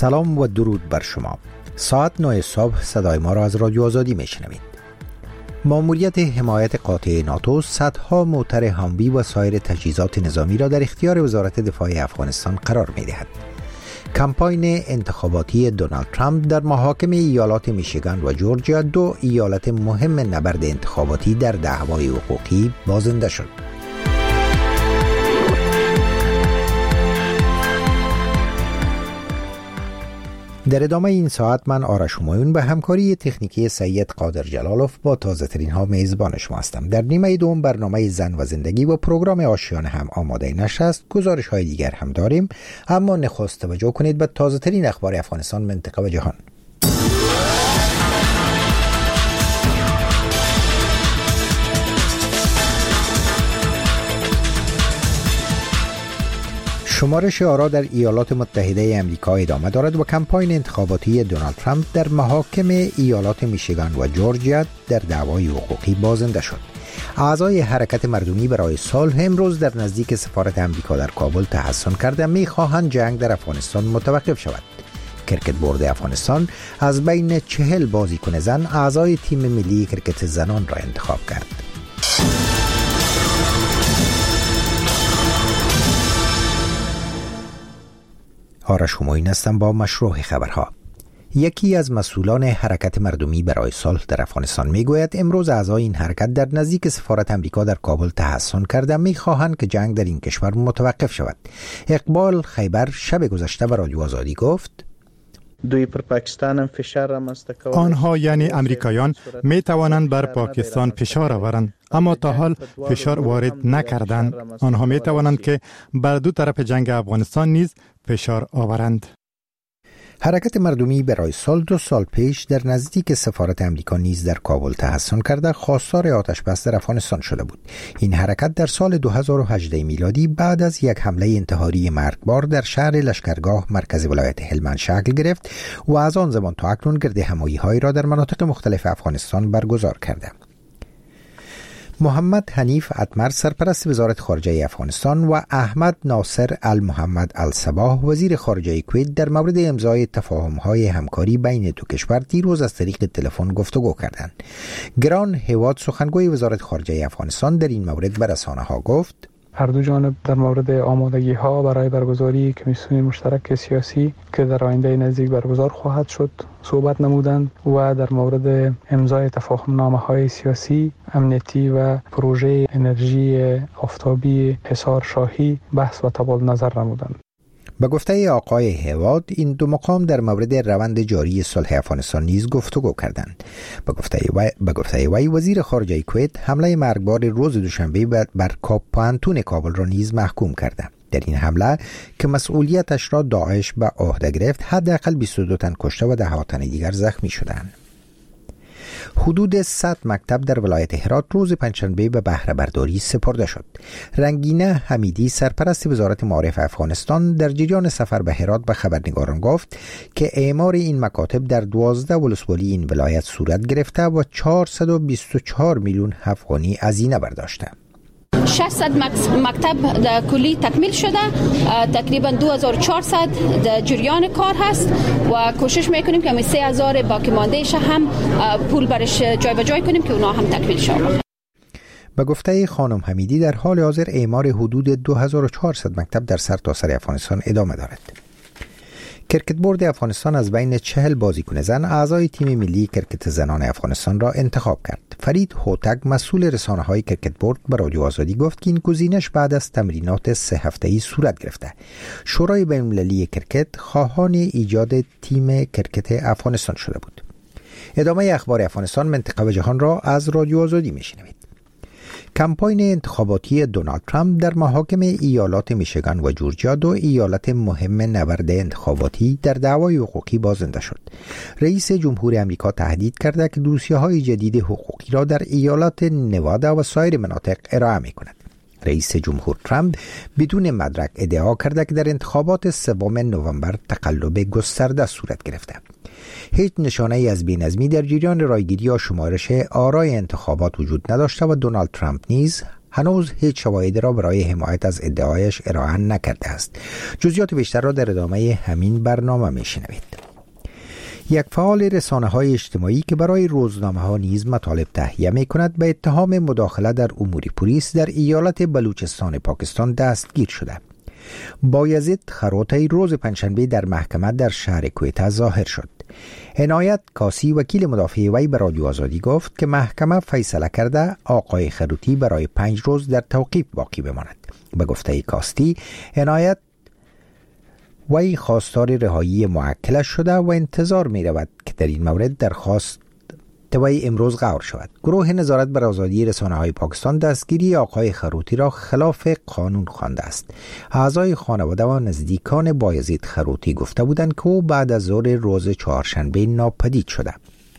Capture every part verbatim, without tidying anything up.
سلام و درود بر شما. ساعت نه صبح صدای ما را از رادیو آزادی میشنوید. ماموریت حمایت قاطع ناتو صدها موتر هاموی و سایر تجهیزات نظامی را در اختیار وزارت دفاع افغانستان قرار می‌دهد. کمپاین انتخاباتی دونالد ترامپ در محاکم ایالات میشیگان و جورجیا، دو ایالت مهم نبرد انتخاباتی در دعوای حقوقی، بازنده شد. در ادامه این ساعت من آرش همایون به همکاری تکنیکی سید قادر جلالوف با تازه ترین ها میزبان شما هستم. در نیمه دوم برنامه زن و زندگی و پروگرام آشیانه هم آماده نشر است. گزارش های دیگر هم داریم، اما نخست توجه کنید به تازه ترین اخبار افغانستان، منطقه و جهان. شمارش آرا در ایالات متحده آمریکا ادامه دارد و کمپاین انتخاباتی دونالد ترامپ در محاکم ایالات میشیگان و جورجیا در دعوای حقوقی بازنده شد. اعضای حرکت مردمی برای صلح امروز در نزدیک سفارت آمریکا در کابل تحصن کرده می‌خواهند جنگ در افغانستان متوقف شود. کرکت بورد افغانستان از بین چهل بازیکن زن اعضای تیم ملی کرکت زنان را انتخاب کرد. آرش همایون هستم با مشروع خبرها. یکی از مسئولان حرکت مردمی برای صلح در افغانستان میگوید امروز اعضای این حرکت در نزدیک سفارت آمریکا در کابل تحصن کرده میخواهند که جنگ در این کشور متوقف شود. اقبال خیبر شب گذشته به رادیو آزادی گفت دوی پر پاکستان هم فشار رامنځته کوي. آنها یعنی امریکایان می توانند بر پاکستان فشار آورند، اما تا حال فشار وارد نکردند. آنها می توانند که بر دو طرف جنگ افغانستان نیز فشار آورند. حرکت مردمی برای صلح دو سال پیش در نزدیک سفارت آمریکا نیز در کابل تحصن کرده خواستار آتش بس در افغانستان شده بود. این حرکت در سال دو هزار و هجده میلادی بعد از یک حمله انتحاری مرگبار در شهر لشکرگاه مرکز ولایت هلمند شکل گرفت و از آن زمان تا اکنون گرد همایی‌هایی را در مناطق مختلف افغانستان برگزار کرده. محمد حنیف اتمر سرپرست وزارت خارجه افغانستان و احمد ناصر المحمد الصباح وزیر خارجه کویت در مورد امضای تفاهم‌های همکاری بین دو کشور دیروز از طریق تلفن گفتگو کردند. گران هیواد سخنگوی وزارت خارجه افغانستان در این مورد به رسانه‌ها گفت هر دو جانب در مورد آمادگی ها برای برگزاری کمیسیون مشترک سیاسی که در آینده نزدیک برگزار خواهد شد صحبت نمودند و در مورد امضای تفاهم نامه های سیاسی، امنیتی و پروژه انرژی آفتابی حصار شاهی بحث و تبادل نظر نمودند. به گفته آقای هیواد این دو مقام در مورد روند جاری صلح افغانستان نیز گفتگو کردند. به گفته وی به گفته وی وزیر خارجه کویت حمله مرگبار روز دوشنبه بر کاپ پانتون کابل را نیز محکوم کرده. در این حمله که مسئولیتش را داعش به عهده گرفت حداقل بیست و دو تن کشته و ده ها تن دیگر زخمی شدند. حدود صد مکتب در ولایت هرات روز پنجشنبه به بهره برداری سپرده شد. رنگینه حمیدی سرپرست وزارت معارف افغانستان در جریان سفر به هرات به خبرنگاران گفت که اعمار این مکاتب در دوازده ولسوالی این ولایت صورت گرفته و چهارصد و بیست و چهار میلیون افغانی هزینه برداشته. ششصد مکتب در کلی تکمیل شده، تقریبا دو هزار و چهارصد در جریان کار هست و کوشش میکنیم که سه هزار باقی ماندهش هم پول برش جای به جای کنیم که اونا هم تکمیل شود. به گفته خانم حمیدی در حال حاضر اعمار حدود دو هزار و چهارصد مکتب در سرتاسر افغانستان ادامه دارد. کرکت بورد افغانستان از بین چهل بازیکن زن اعضای تیم ملی کرکت زنان افغانستان را انتخاب کرد. فرید هوتک مسئول رسانه‌های کرکت بورد به رادیو آزادی گفت که این گزینش بعد از تمرینات سه هفته‌ای صورت گرفته. شورای بین‌المللی کرکت خواهان ایجاد تیم کرکت افغانستان شده بود. ادامه اخبار افغانستان، منطقه و جهان را از رادیو آزادی میشنوید. کمپاین انتخاباتی دونالد ترامپ در محاکم ایالات میشیگان و جورجیا، دو ایالت مهم نبرد انتخاباتی، در دعوای حقوقی بازنده شد. رئیس جمهور آمریکا تهدید کرده که دوسیه‌های جدید حقوقی را در ایالات نوادا و سایر مناطق ارائه می‌کند. رئیس جمهور ترامپ بدون مدرک ادعا کرده که در انتخابات سوم نوامبر تقلب گسترده صورت گرفته. هیچ نشانه ای از بی‌نظمی در جریان رایگیری یا شمارش آرای انتخابات وجود نداشته و دونالد ترامپ نیز هنوز هیچ شواهدی را برای حمایت از ادعایش ارائه نکرده است. جزئیات بیشتر را در ادامه همین برنامه میشنوید. یک فعال رسانه‌های اجتماعی که برای روزنامه‌ها نیز مطالب تهیه می‌کند به اتهام مداخله در امور پلیس در ایالت بلوچستان پاکستان دستگیر شده. بایزید خروطی روز پنجشنبه در محکمه در شهر کویته ظاهر شد. عنایت کاسی وکیل مدافع وی به رادیو آزادی گفت که محکمه فیصله کرده آقای خروطی برای پنج روز در توقیف باقی بماند. به گفته کاستی، عنایت وی خواستار رهایی موکلش شده و انتظار می رود که در این مورد درخواست وی امروز غور شود. گروه نظارت بر آزادی رسانه های پاکستان دستگیری آقای خروطی را خلاف قانون خوانده است. اعضای خانواده و نزدیکان بایزید خروطی گفته بودند که او بعد از ظهر روز چهارشنبه ناپدید شده.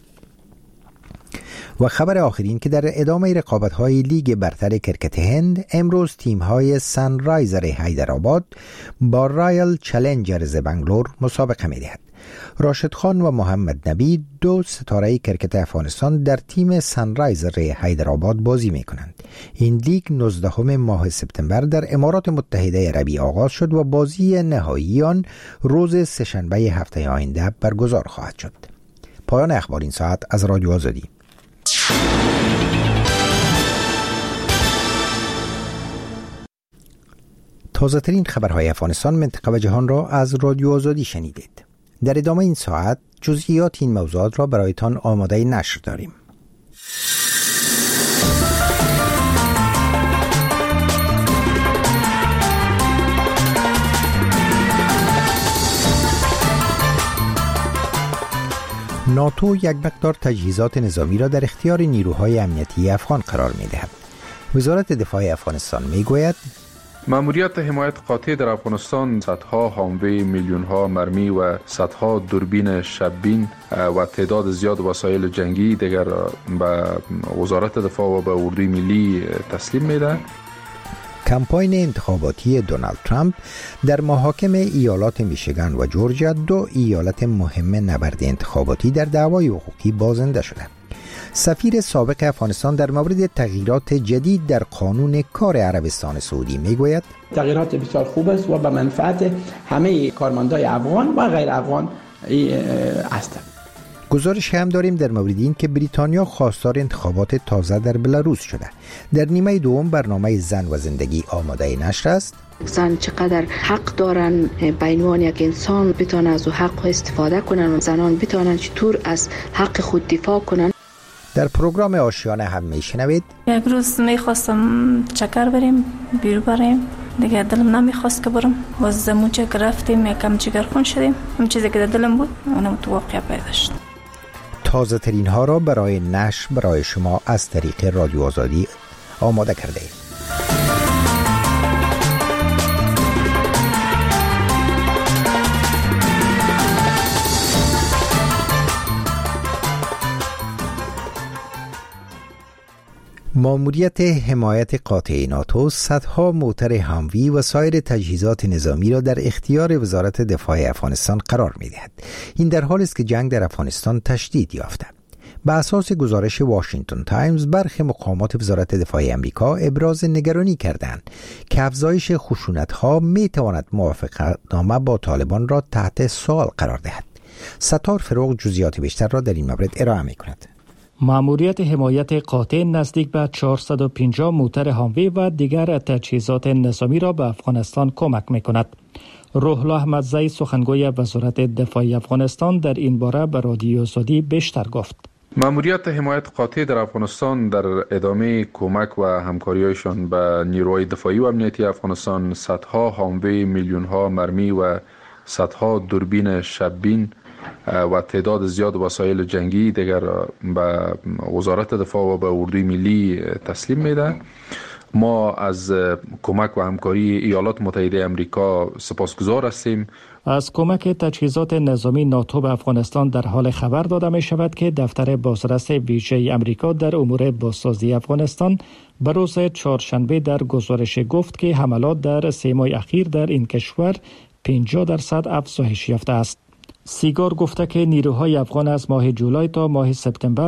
و خبر آخرین که در ادامه رقابت‌های لیگ برتر کرکت هند، امروز تیم‌های سنرایزر حیدرآباد با رایل چالنجرز بنگلور مسابقه می‌دهند. راشد خان و محمد نبی دو ستاره کرکت افغانستان در تیم سنرایزر حیدرآباد بازی می‌کنند. این لیگ نوزدهم ماه سپتامبر در امارات متحده عربی آغاز شد و بازی نهایی آن روز سه‌شنبه هفته آینده برگزار خواهد شد. پایان اخبار این ساعت از رادیو آزادی. تازه ترین خبرهای افغانستان، منطقه و جهان را از رادیو آزادی شنیدید. در ادامه این ساعت جزئیات این موضوعات را برایتان آماده نشر داریم. ناتو یک مقدار تجهیزات نظامی را در اختیار نیروهای امنیتی افغان قرار می دهد. وزارت دفاع افغانستان می گوید ماموریت حمایت قاطع در افغانستان صدها هاموی، میلیون‌ها مرمی و صدها دوربین شب‌بین و تعداد زیاد وسایل جنگی دیگر به وزارت دفاع و به اردوی ملی تسلیم می‌دهد. کمپاین انتخاباتی دونالد ترامپ در محاکم ایالات میشیگان و جورجیا، دو ایالت مهم نبرد انتخاباتی در دعوای حقوقی بازنده شده. سفیر سابق افغانستان در مورد تغییرات جدید در قانون کار عربستان سعودی میگوید تغییرات بسیار خوب است و به منفعت همه کارمندای افغان و غیر افغان است. گزارش هم داریم در مورد این که بریتانیا خواستار انتخابات تازه در بلاروس شده. در نیمه دوم برنامه زن و زندگی آماده نشر است. زن چقدر حق دارن به عنوان یک انسان بتونن از حق استفاده کنن و زنان بتونن چطور از حق خود دفاع کنن. در پروگرام آشیانه هم میشنوید یک روز میخواستم چکر بریم بیرو بریم، دیگه دلم نمیخواست که برم و از زمونچه که رفتیم یکم جگرخون شدیم. هم چیزی که در دلم بود اونم تو واقعا پیدا شد. تازه ترین ها را برای نشر برای شما از طریق رادیو آزادی آماده کرده ایم. ماموریت حمایت قاطع ناتو صدها موتر هموی و سایر تجهیزات نظامی را در اختیار وزارت دفاع افغانستان قرار می‌دهد. این در حالی است که جنگ در افغانستان تشدید یافته. به اساس گزارش واشنگتن تایمز، برخی مقامات وزارت دفاع آمریکا ابراز نگرانی کردند که افزایش خشونت‌ها می‌تواند موافقتنامه با طالبان را تحت سوال قرار دهد. ستار فروغ جزئیات بیشتر را در این مورد ارائه می‌کند. ماموریت حمایت قاطع نزدیک به چهارصد و پنجاه موتر هاموی و دیگر تجهیزات نظامی را به افغانستان کمک می‌کند. روح الله احمدزی سخنگوی وزارت دفاع افغانستان در این باره به رادیو آزادی بیشتر گفت. ماموریت حمایت قاطع در افغانستان در ادامه کمک و همکاری‌هایشان به نیروهای دفاعی و امنیتی افغانستان صدها هاموی، میلیون‌ها مرمی و صدها دوربین شب‌بین و تعداد زیاد وسایل جنگی دیگر به وزارت دفاع و به اردوی ملی تسلیم میده. ما از کمک و همکاری ایالات متحده آمریکا سپاسگزار هستیم. از کمک تجهیزات نظامی ناتو به افغانستان در حال خبر داده می شود که دفتر بازرس ویژه آمریکا در امور بازسازی افغانستان به روز چهارشنبه در گزارش گفت که حملات در سه ماه اخیر در این کشور پنجاه درصد افزایش یافته است. سیگار گفته که نیروهای افغان از ماه جولای تا ماه سپتامبر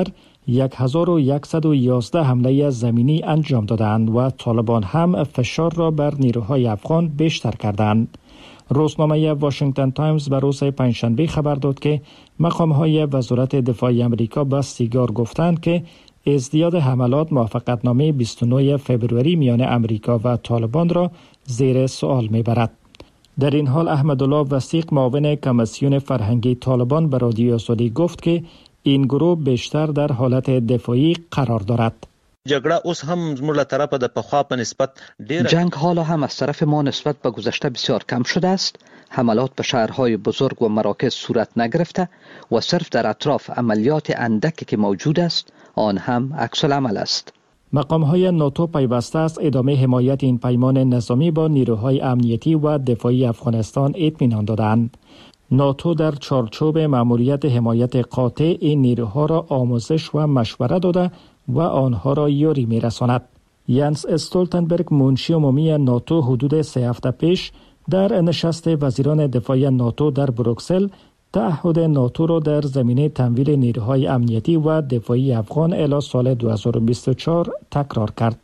هزار و صد و یازده حمله زمینی انجام دادند و طالبان هم فشار را بر نیروهای افغان بیشتر کردند. روزنامه واشنگتن تایمز بر روز پنجشنبه خبر داد که مقام‌های وزارت دفاع آمریکا به سیگار گفتند که ازدیاد حملات موافقتنامه بیست و نه فوریه میان امریکا و طالبان را زیر سوال میبرد. در این حال احمدالله وثیق معاون کمیسیون فرهنگی طالبان به رادیو آزادی گفت که این گروه بیشتر در حالت دفاعی قرار دارد. جګړه اوس هم زموږ له طرفه د پخوا په نسبت ډېر جنگ حالا هم از طرف ما نسبت به گذشته بسیار کم شده است. حملات به شهرهای بزرگ و مراکز صورت نگرفته و صرف در اطراف عملیات اندکی که موجود است آن هم عکس العمل است. مقام‌های ناتو پیوسته است ادامه حمایت این پیمان نظامی با نیروهای امنیتی و دفاعی افغانستان اطمینان دادند. ناتو در چارچوب مأموریت حمایت قاطع این نیروها را آموزش و مشوره داده و آنها را یاری می‌رساند. ینس استولتنبرگ منشی عمومی ناتو حدود سه هفته پیش در نشست وزیران دفاع ناتو در بروکسل تعهد ناتو را در زمینه تمویل نیروهای امنیتی و دفاعی افغان الی سال دو هزار و بیست و چهار تکرار کرد.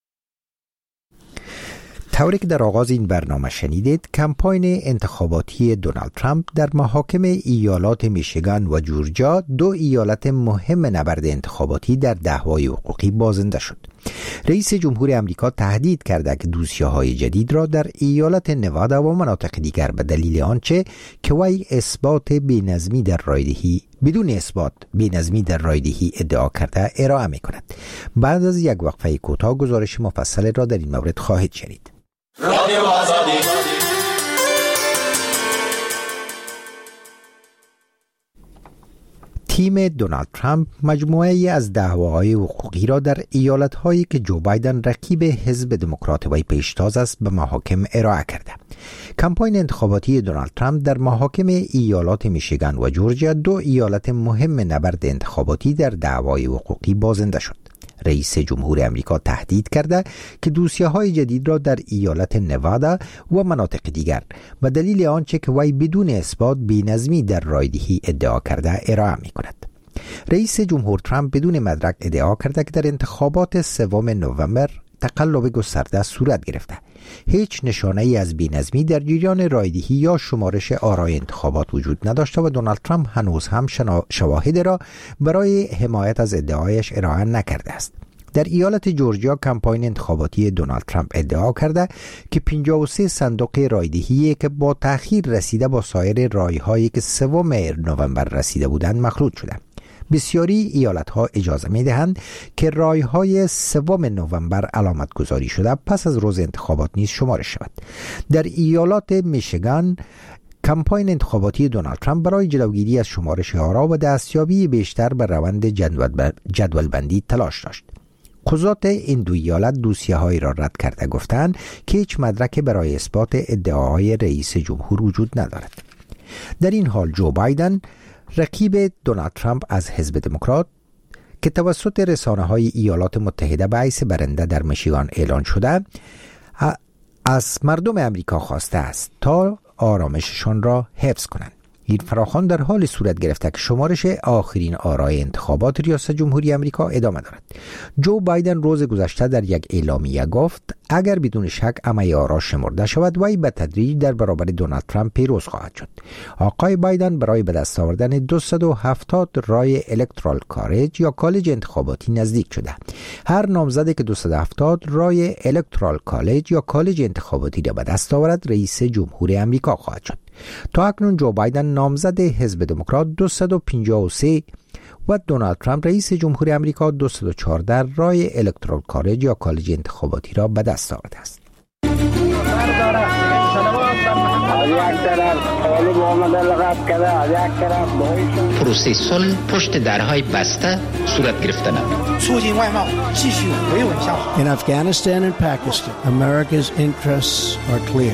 طوری که در آغاز این برنامه شنیدید، کمپاین انتخاباتی دونالد ترامپ در محاکم ایالات میشیگان و جورجیا، دو ایالت مهم نبرد انتخاباتی در دعوای حقوقی، بازنده شد. رئیس جمهور امریکا تهدید کرده که دوسیه‌های جدید را در ایالت نوادا و مناطق دیگر به دلیل آنچه که وی اثبات بی‌نظمی در رایدهی بدون اثبات بی‌نظمی در رایدهی ادعا کرده ارائه می‌کند. بعد از یک وقفه کوتاه گزارش مفصل را در این مورد خواهید شنید. رادیو آزادی. تیم دونالد ترامپ مجموعه‌ای از دعواهای حقوقی را در ایالت‌هایی که جو بایدن رقیب حزب دموکرات وی پیشتاز است به محاکم ارائه کرده. کمپاین انتخاباتی دونالد ترامپ در محاکم ایالات میشیگان و جورجیا، دو ایالت مهم نبرد انتخاباتی در دعوای حقوقی، بازنده شد. رئیس جمهور امریکا تهدید کرده که دوسیه‌های جدید را در ایالت نوادا و مناطق دیگر به دلیل آنچه که وی بدون اثبات بی‌نظمی در رایدهی ادعا کرده ارائه می‌کند. رئیس جمهور ترامپ بدون مدرک ادعا کرده که در انتخابات سوم نوامبر تقلب گسترده صورت گرفته. هیچ نشانه ای از بی‌نظمی در جریان رایدهی یا شمارش آرای انتخابات وجود نداشته و دونالد ترامپ هنوز هم شواهد را برای حمایت از ادعایش ارائه نکرده است. در ایالت جورجیا، کمپاین انتخاباتی دونالد ترامپ ادعا کرده که پنجاه و سه صندوق رایدهی که با تأخیر رسیده با سایر رایهایی که سوم نوامبر رسیده بودند مخلوط شده. بسیاری ایالت‌ها اجازه می‌دهند که رای‌های سوم نوامبر علامت گذاری شده پس از روز انتخابات نیز شمارش شود. در ایالات میشیگان، کمپاین انتخاباتی دونالد ترامپ برای جلوگیری از شمارش آرا و دستیابی بیشتر به روند جدول بندی تلاش داشت. قضات این دو ایالت دوسیه‌هایی را رد کرده گفتند که هیچ مدرک برای اثبات ادعاهای رئیس جمهور وجود ندارد. در این حال جو بایدن، رقیب دونالد ترامپ از حزب دموکرات که توسط رسانه‌های ایالات متحده به حیث برنده در میشیگان اعلان شده، از مردم امریکا خواسته است تا آرامششان را حفظ کنند. این فراخوان در حال صورت گرفته که شمارش آخرین آرای انتخابات ریاست جمهوری امریکا ادامه دارد. جو بایدن روز گذشته در یک اعلامیه گفت اگر بدون شک همه آرا شمرده شود وی به تدریج در برابر دونالد ترامپ پیروز خواهد شد. آقای بایدن برای به دست آوردن دویست و هفتاد رای الکترال کالج یا کالج انتخاباتی نزدیک شده. هر نامزدی که دویست و هفتاد رای الکترال کالج یا کالج انتخاباتی را به دست آورد رئیس جمهور امریکا خواهد شد. تا اکنون جو بایدن نامزد حزب دموکرات دویست و پنجاه و سه و دونالد ترامپ رئیس جمهور امریکا دویست و چهارده رای الکترال کالج یا کالج انتخاباتی را به دست آورده است. پروسه صلح پشت درهای بسته صورت گرفته نمود. In Afghanistan and Pakistan, America's interests are clear.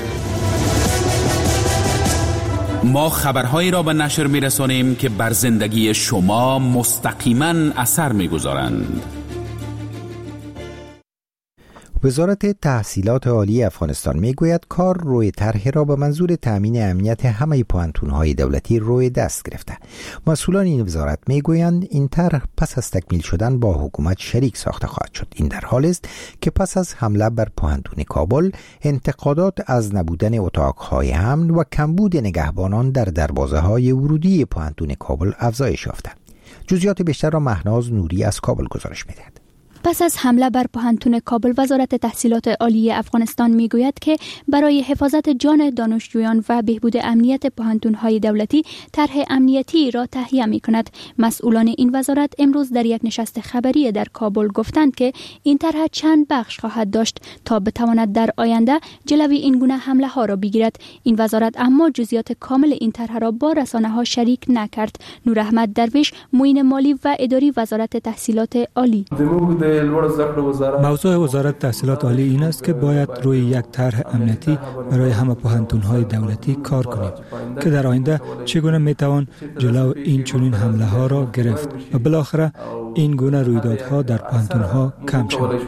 ما خبرهایی را به نشر می‌رسانیم که بر زندگی شما مستقیما اثر می‌گذارند. وزارت تحصیلات عالی افغانستان میگوید کار روی طرح را به منظور تامین امنیت همه پوهنتون‌های دولتی روی دست گرفته. مسئولان این وزارت میگویند این طرح پس از تکمیل شدن با حکومت شریک ساخته خواهد شد. این در حالی است که پس از حمله بر پوهنتون کابل انتقادات از نبودن اتاق‌های امن و کمبود نگهبانان در دروازه‌های ورودی پوهنتون کابل افزایش یافته. جزئیات بیشتر را مهناز نوری از کابل گزارش می‌دهد. پس از حمله بر پوهنتون کابل، وزارت تحصیلات عالی افغانستان میگوید که برای حفاظت جان دانشجویان و بهبود امنیت پوهنتون‌های دولتی طرح امنیتی را تهیه می‌کند. مسئولان این وزارت امروز در یک نشست خبری در کابل گفتند که این طرح چند بخش خواهد داشت تا بتواند در آینده جلوی این گونه حمله‌ها را بگیرد. این وزارت اما جزئیات کامل این طرح را با رسانه‌ها شریک نکرد. نور احمد درویش، معین مالی و اداری وزارت تحصیلات عالی: موضوع وزارت تحصیلات عالی این است که باید روی یک طرح امنیتی برای همه پوهنتون‌های دولتی کار کنیم که در آینده چگونه میتوان جلو این چنین حمله ها را گرفت و بالاخره این گونه رویدادها در پوهنتون‌ها کم شود.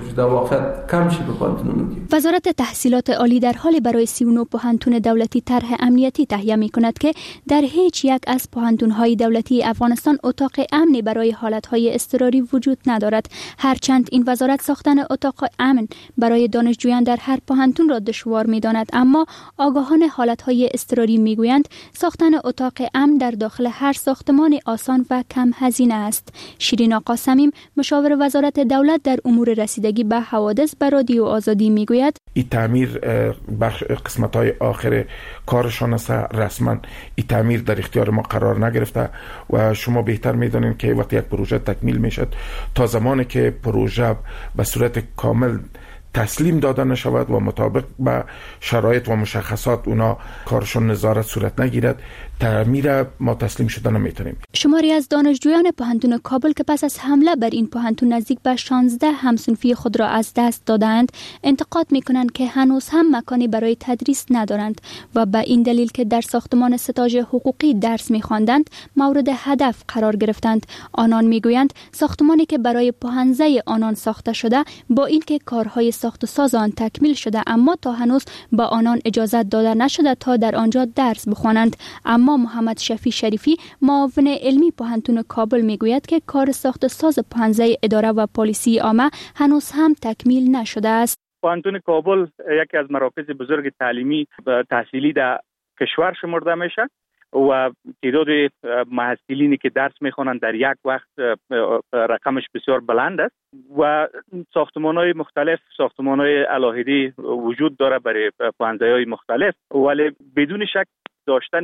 وزارت تحصیلات عالی در حال برای سی و نه پوهنتون دولتی طرح امنیتی تهیه می‌کند که در هیچ یک از پوهنتون‌های دولتی افغانستان اتاق امنی برای حالت‌های اضطراری وجود ندارد. هرچند این وزارت ساختن اتاق امن برای دانشجویان در هر پوهنتون را دشوار می‌داند، اما آگاهان حالت‌های اضطراری می‌گویند ساختن اتاق امن در داخل هر ساختمان آسان و کم هزینه است. شیرین آقا صمیم، مشاور وزارت دولت در امور رسیدگی به حوادث، به رادیو آزادی می‌گوید این تعمیر بخش قسمت‌های آخر کارشان است. رسما این تعمیر در اختیار ما قرار نگرفته و شما بهتر می‌دانید که وقتی یک پروژه تکمیل میشد تا زمانی که پروژه به صورت کامل تسلیم داده نشود و مطابق به شرایط و مشخصات اونا کارشون نظارت صورت نگیرد، تعمیر ما تسلیم شده نمیتونیم. شماری از دانشجویان پوهنتون کابل که پس از حمله بر این پوهنتون نزدیک به شانزده همسنفی خود را از دست دادند، انتقاد میکنند که هنوز هم مکانی برای تدریس ندارند و به این دلیل که در ساختمان ستاژ حقوقی درس میخواندند مورد هدف قرار گرفتند. آنان میگویند ساختمانی که برای پوهنځی آنان ساخته شده، با اینکه کارهای ساخت و ساز آن تکمیل شده، اما تا هنوز با آنان اجازه داده نشده تا در آنجا درس بخوانند. اما محمد شفیع شریفی، معاون علمی پوهنتون کابل، میگوید که کار ساخت و ساز پوهنځی اداره و پلیسی عامه هنوز هم تکمیل نشده است. پوهنتون کابل یکی از مراکز بزرگ تعلیمی و تحصیلی در کشور شمرده میشه و تعداد محصلینی که درس میخوانند در یک وقت رقمش بسیار بلند است و ساختمان‌های مختلف، ساختمان‌های علاهدی وجود داره برای پوهنځی‌های مختلف، ولی بدون شک داشتن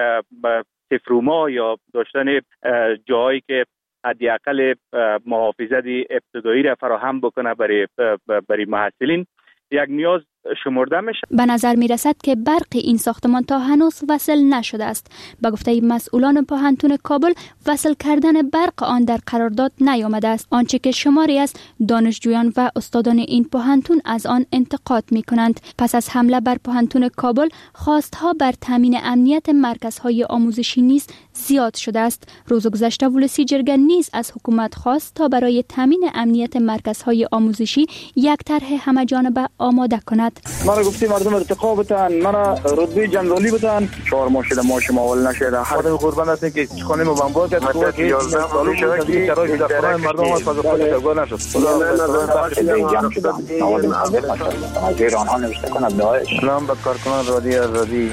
سفروما یا داشتن جایی که حداقل محافظت ابتدایی را فراهم بکنه برای برای محصلین یک نیاز شمرده میشه. به نظر می رسد که برق این ساختمان تا هنوز وصل نشده است. به گفته مسئولان پوهنتون کابل، وصل کردن برق آن در قرارداد نیامده است، آنچه که شماری از دانشجویان و استادان این پوهنتون از آن انتقاد می کنند. پس از حمله بر پوهنتون کابل، خواستها بر تامین امنیت مرکزهای آموزشی نیز زیاد شده است. روز گذشته ولسی جرگه نیز از حکومت خواست تا برای تامین امنیت مرکزهای آموزشی یک طرح همه‌جانبه آماده کند. مرا گفتی مردم ارتقا بتن، مرا رتبه جنرالی بتن، چهار ماه شده ماش ماول نشده. خودم قربان هستم که خانه مو بمبار کرد، تو که یازده سال شده که کرای دفتران مردم از خود خود نشد. خدا جمع شده. اگر آنها نوشته کند داعش. سلام به کارکنان رادیو آزادی.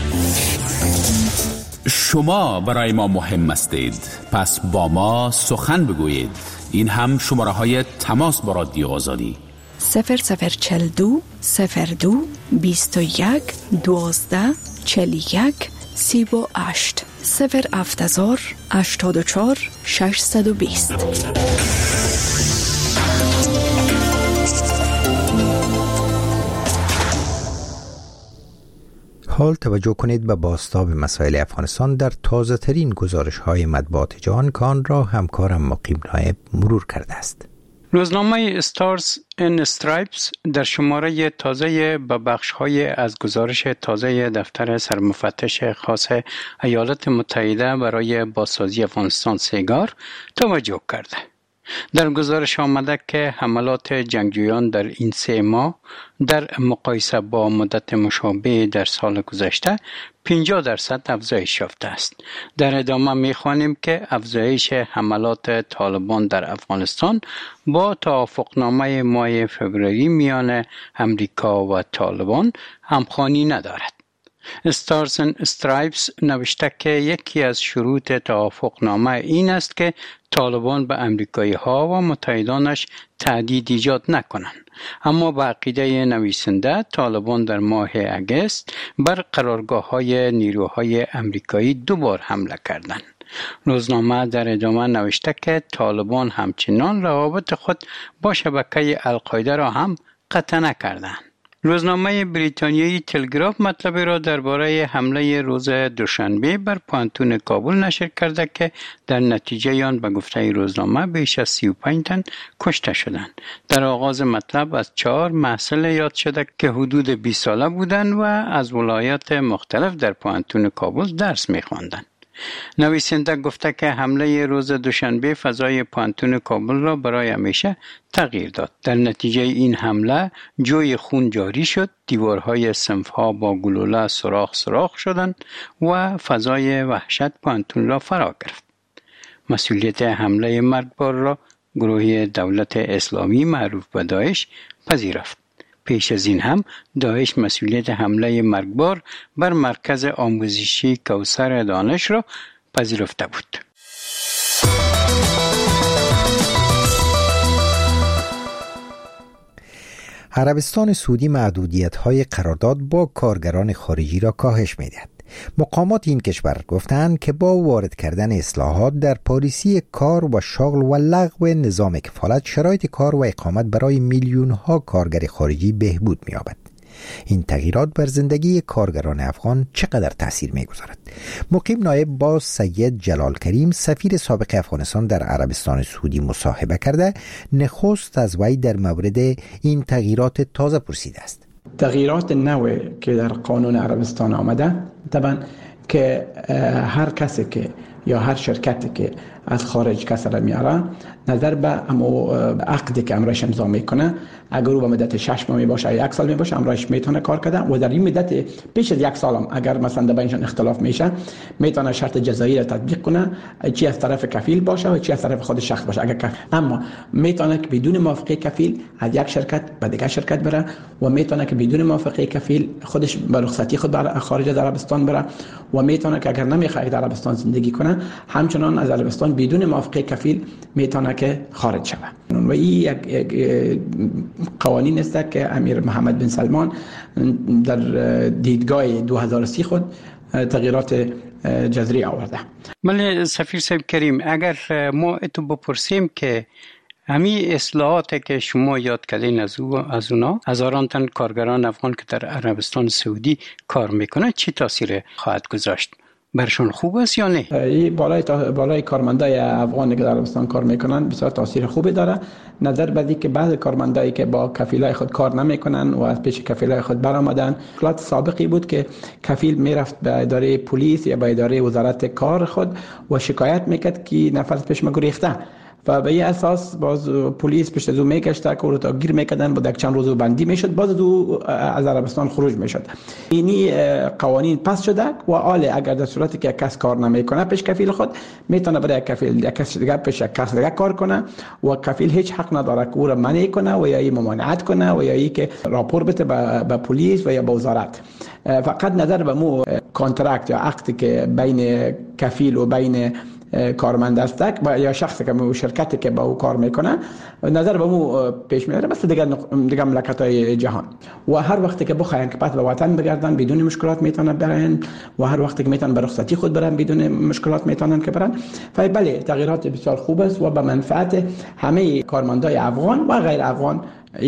شما برای ما مهم هستید، پس با ما سخن بگویید. این هم شماره های تماس با رادیو آزادی: صفر صفر چل دو صفر دو بیست و یک دوازده چل یک سی و هشت صفر هفتزار هشتاد و چهار ششصد و بیست. حال توجه کنید به بازتاب مسائل افغانستان در تازه ترین گزارش های مطبوعات جهان که آن را همکارم مقیم نایب مرور کرده است. روزنامه استارز این استرایپس در شماره تازه به بخش‌های از گزارش تازه دفتر سرمفتش خاص ایالات متحده برای بازسازی افغانستان سیگار توجه کرده. در گزارش آمده که حملات جنگجویان در این سه ماه در مقایسه با مدت مشابه در سال گذشته پنجاه درصد افزایش یافته است. در ادامه می‌خوانیم که افزایش حملات طالبان در افغانستان با توافقنامه ماه فوریه میان امریکا و طالبان همخوانی ندارد. استارز اند استرایپس نوشته که یکی از شروط توافقنامه این است که طالبان به امریکایی ها و متحدانش تهدید ایجاد نکنند. اما به عقیده نویسنده طالبان در ماه اگست بر قرارگاه های نیروهای امریکایی دوبار حمله کردند. روزنامه در ادامه نوشته که طالبان همچنان روابط خود با شبکه القاعده را هم قطع نکردند. روزنامه بریتانیایی تلگراف مطلب را درباره حمله روز دوشنبه بر پانتون کابل نشر کرده که در نتیجه آن به گفته روزنامه بیش از سی و پنج تن کشته شدند. در آغاز مطلب از چهار محصل یاد شده که حدود بیست ساله بودند و از ولایات مختلف در پانتون کابل درس می‌خواندند. نویسنده گفته که حمله روز دوشنبه فضای پانتون کابل را برای همیشه تغییر داد. در نتیجه این حمله جوی خون جاری شد، دیوارهای صنفها با گلوله سوراخ سوراخ شدند و فضای وحشت پانتون را فرا گرفت. مسئولیت حمله مرگبار را گروه دولت اسلامی معروف به داعش پذیرفت. پیش از این هم داعش مسئولیت حمله مرگبار بر مرکز آموزشی کوثر دانش را پذیرفته بود. عربستان سعودی محدودیت‌های قرارداد با کارگران خارجی را کاهش می‌دهد. مقامات این کشور گفتند که با وارد کردن اصلاحات در پالیسی کار و شغل و لغو نظام کفالت شرایط کار و اقامت برای میلیون‌ها کارگر خارجی بهبود می‌یابد. این تغییرات بر زندگی کارگران افغان چقدر تأثیر می‌گذارد؟ مقیم نایب با سید جلال کریم سفیر سابق افغانستان در عربستان سعودی مصاحبه کرده نخست از وی در مورد این تغییرات تازه پرسیده است. تغییرات نوعی که در قانون عربستان آمده طبعا که هر کسی که یا هر شرکتی که از خارج کسی را میاره نظر به امو عقدی که امرایش امضا میکنه اگر او به مدت شش ماه باشه یا یک سال میباشه امرایش میتونه کار کنه و در این مدت پیش از یک سال هم اگر مثلا بینشان اختلاف میشه میتونه شرط جزایی را تطبیق کنه، چی از طرف کفیل باشه و چی از طرف خود شخص باشه. اگر کفیل اما میتونه که بدون موافقه کفیل از یک شرکت به دیگر شرکت بره و میتونه که بدون موافقه کفیل خودش به رخصتی خود بر خارج از عربستان بره و میتونه که اگر نمیخواد در عربستان زندگی کنه همچنان از عربستان بدون موافقه کفیل میتونه که خارج شود. و این یک قوانین است که امیر محمد بن سلمان در دیدگاه دو هزار و سی خود تغییرات جذری آورده. بله سفیر صاحب کریم، اگر ما اتو بپرسیم که همین اصلاحاتی که شما یاد کردین از او از اونا هزاران تن کارگران افغان که در عربستان سعودی کار میکنه چی تاثیر خواهد گذاشت؟ برشون خوب است یا نه؟ این بالای تا... بالای کارمندای افغانی که در عربستان کار میکنن بسیار تاثیر خوبی داره. نظر بدی که بعض کارمندایی که با کفیلای خود کار نمیکنن و از پیش کفیلای خود برآمدن، اصلاحات سابقی بود که کفیل میرفت به اداره پلیس یا به اداره وزارت کار خود و شکایت میکرد که نفر پیش ما گریخته و به این اساس باز پلیس پشت از او میکشته که او تا گیر میکردن با یک چند روز بندی میشد، باز از او از عربستان خروج میشد. اینی قوانین پس شده و حال اگر در صورتی که کس کار نمیکنه پیش کفیل خود میتونه برای کفیل یک کس دیگه پیش کس دیگه کار کنه و کفیل هیچ حق نداره که او را منع کنه و یا ممانعت کنه و یا ای که راپور بده به پلیس و یا به وزارت. فقط نظر به مو کانترکت یا عقدی که بین کفیل و بین کارمند است و یا شخصی که مو شرکتی که با او کار میکنه نظر به مو پیش میاره مثل دیگر دیگر مملکت‌های جهان و هر وقتی که بخواین که پس به وطن بگردن بدون مشکلات میتونن برن و هر وقتی که میتونن به رخصتی خود برن بدون مشکلات میتونن که برن. بله تغییرات بسیار خوب است و به منفعت همه کارمندای افغان و غیر افغان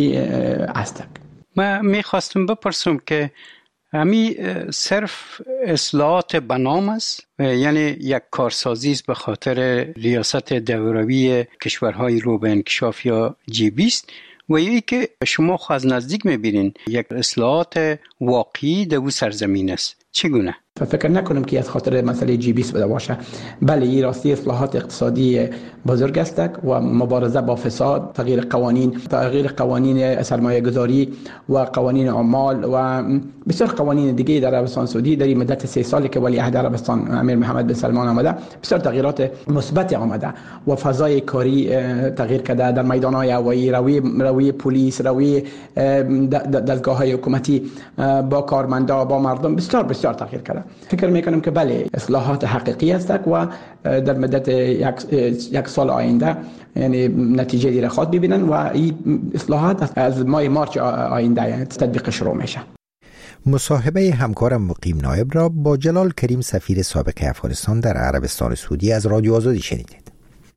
است. ما میخواستم بپرسم که همی صرف اصلاحات بنام است، یعنی یک کارسازی است به خاطر ریاست دولوی کشورهای رو به انکشاف یا جی بیست و یکی که شما خود از نزدیک میبینین یک اصلاحات واقعی در او سرزمین است. چگونه؟ فکر نکنم که از خاطر مسئله جی بیست بوده باشه. بله این راستی اصلاحات اقتصادی بزرگ است و مبارزه با فساد، تغییر قوانین، تغییر قوانین سرمایه گذاری و قوانین عمال و بسیار قوانین دیگه در عربستان سعودی در این مدت سه سالی که ولی عهد عربستان امیر محمد بن سلمان آمده بسیار تغییرات مثبت آمده و فضای کاری تغییر کرده. در میدان‌های هوایی، روی روی پلیس، روی دستگاه‌های حکومتی با کارمندا، با مردم بسیار بسیار تغییر کرده. فکر میکنم که بله اصلاحات حقیقی است و در مدت یک, یک سال آینده یعنی نتیجه دیگر خواهد ببینن و این اصلاحات از ماه مارچ آینده یعنی تطبیق شروع میشه. مصاحبه همکارم مقیم نایب را با جلال کریم سفیر سابق افغانستان در عربستان سعودی از رادیو آزادی شنیدید.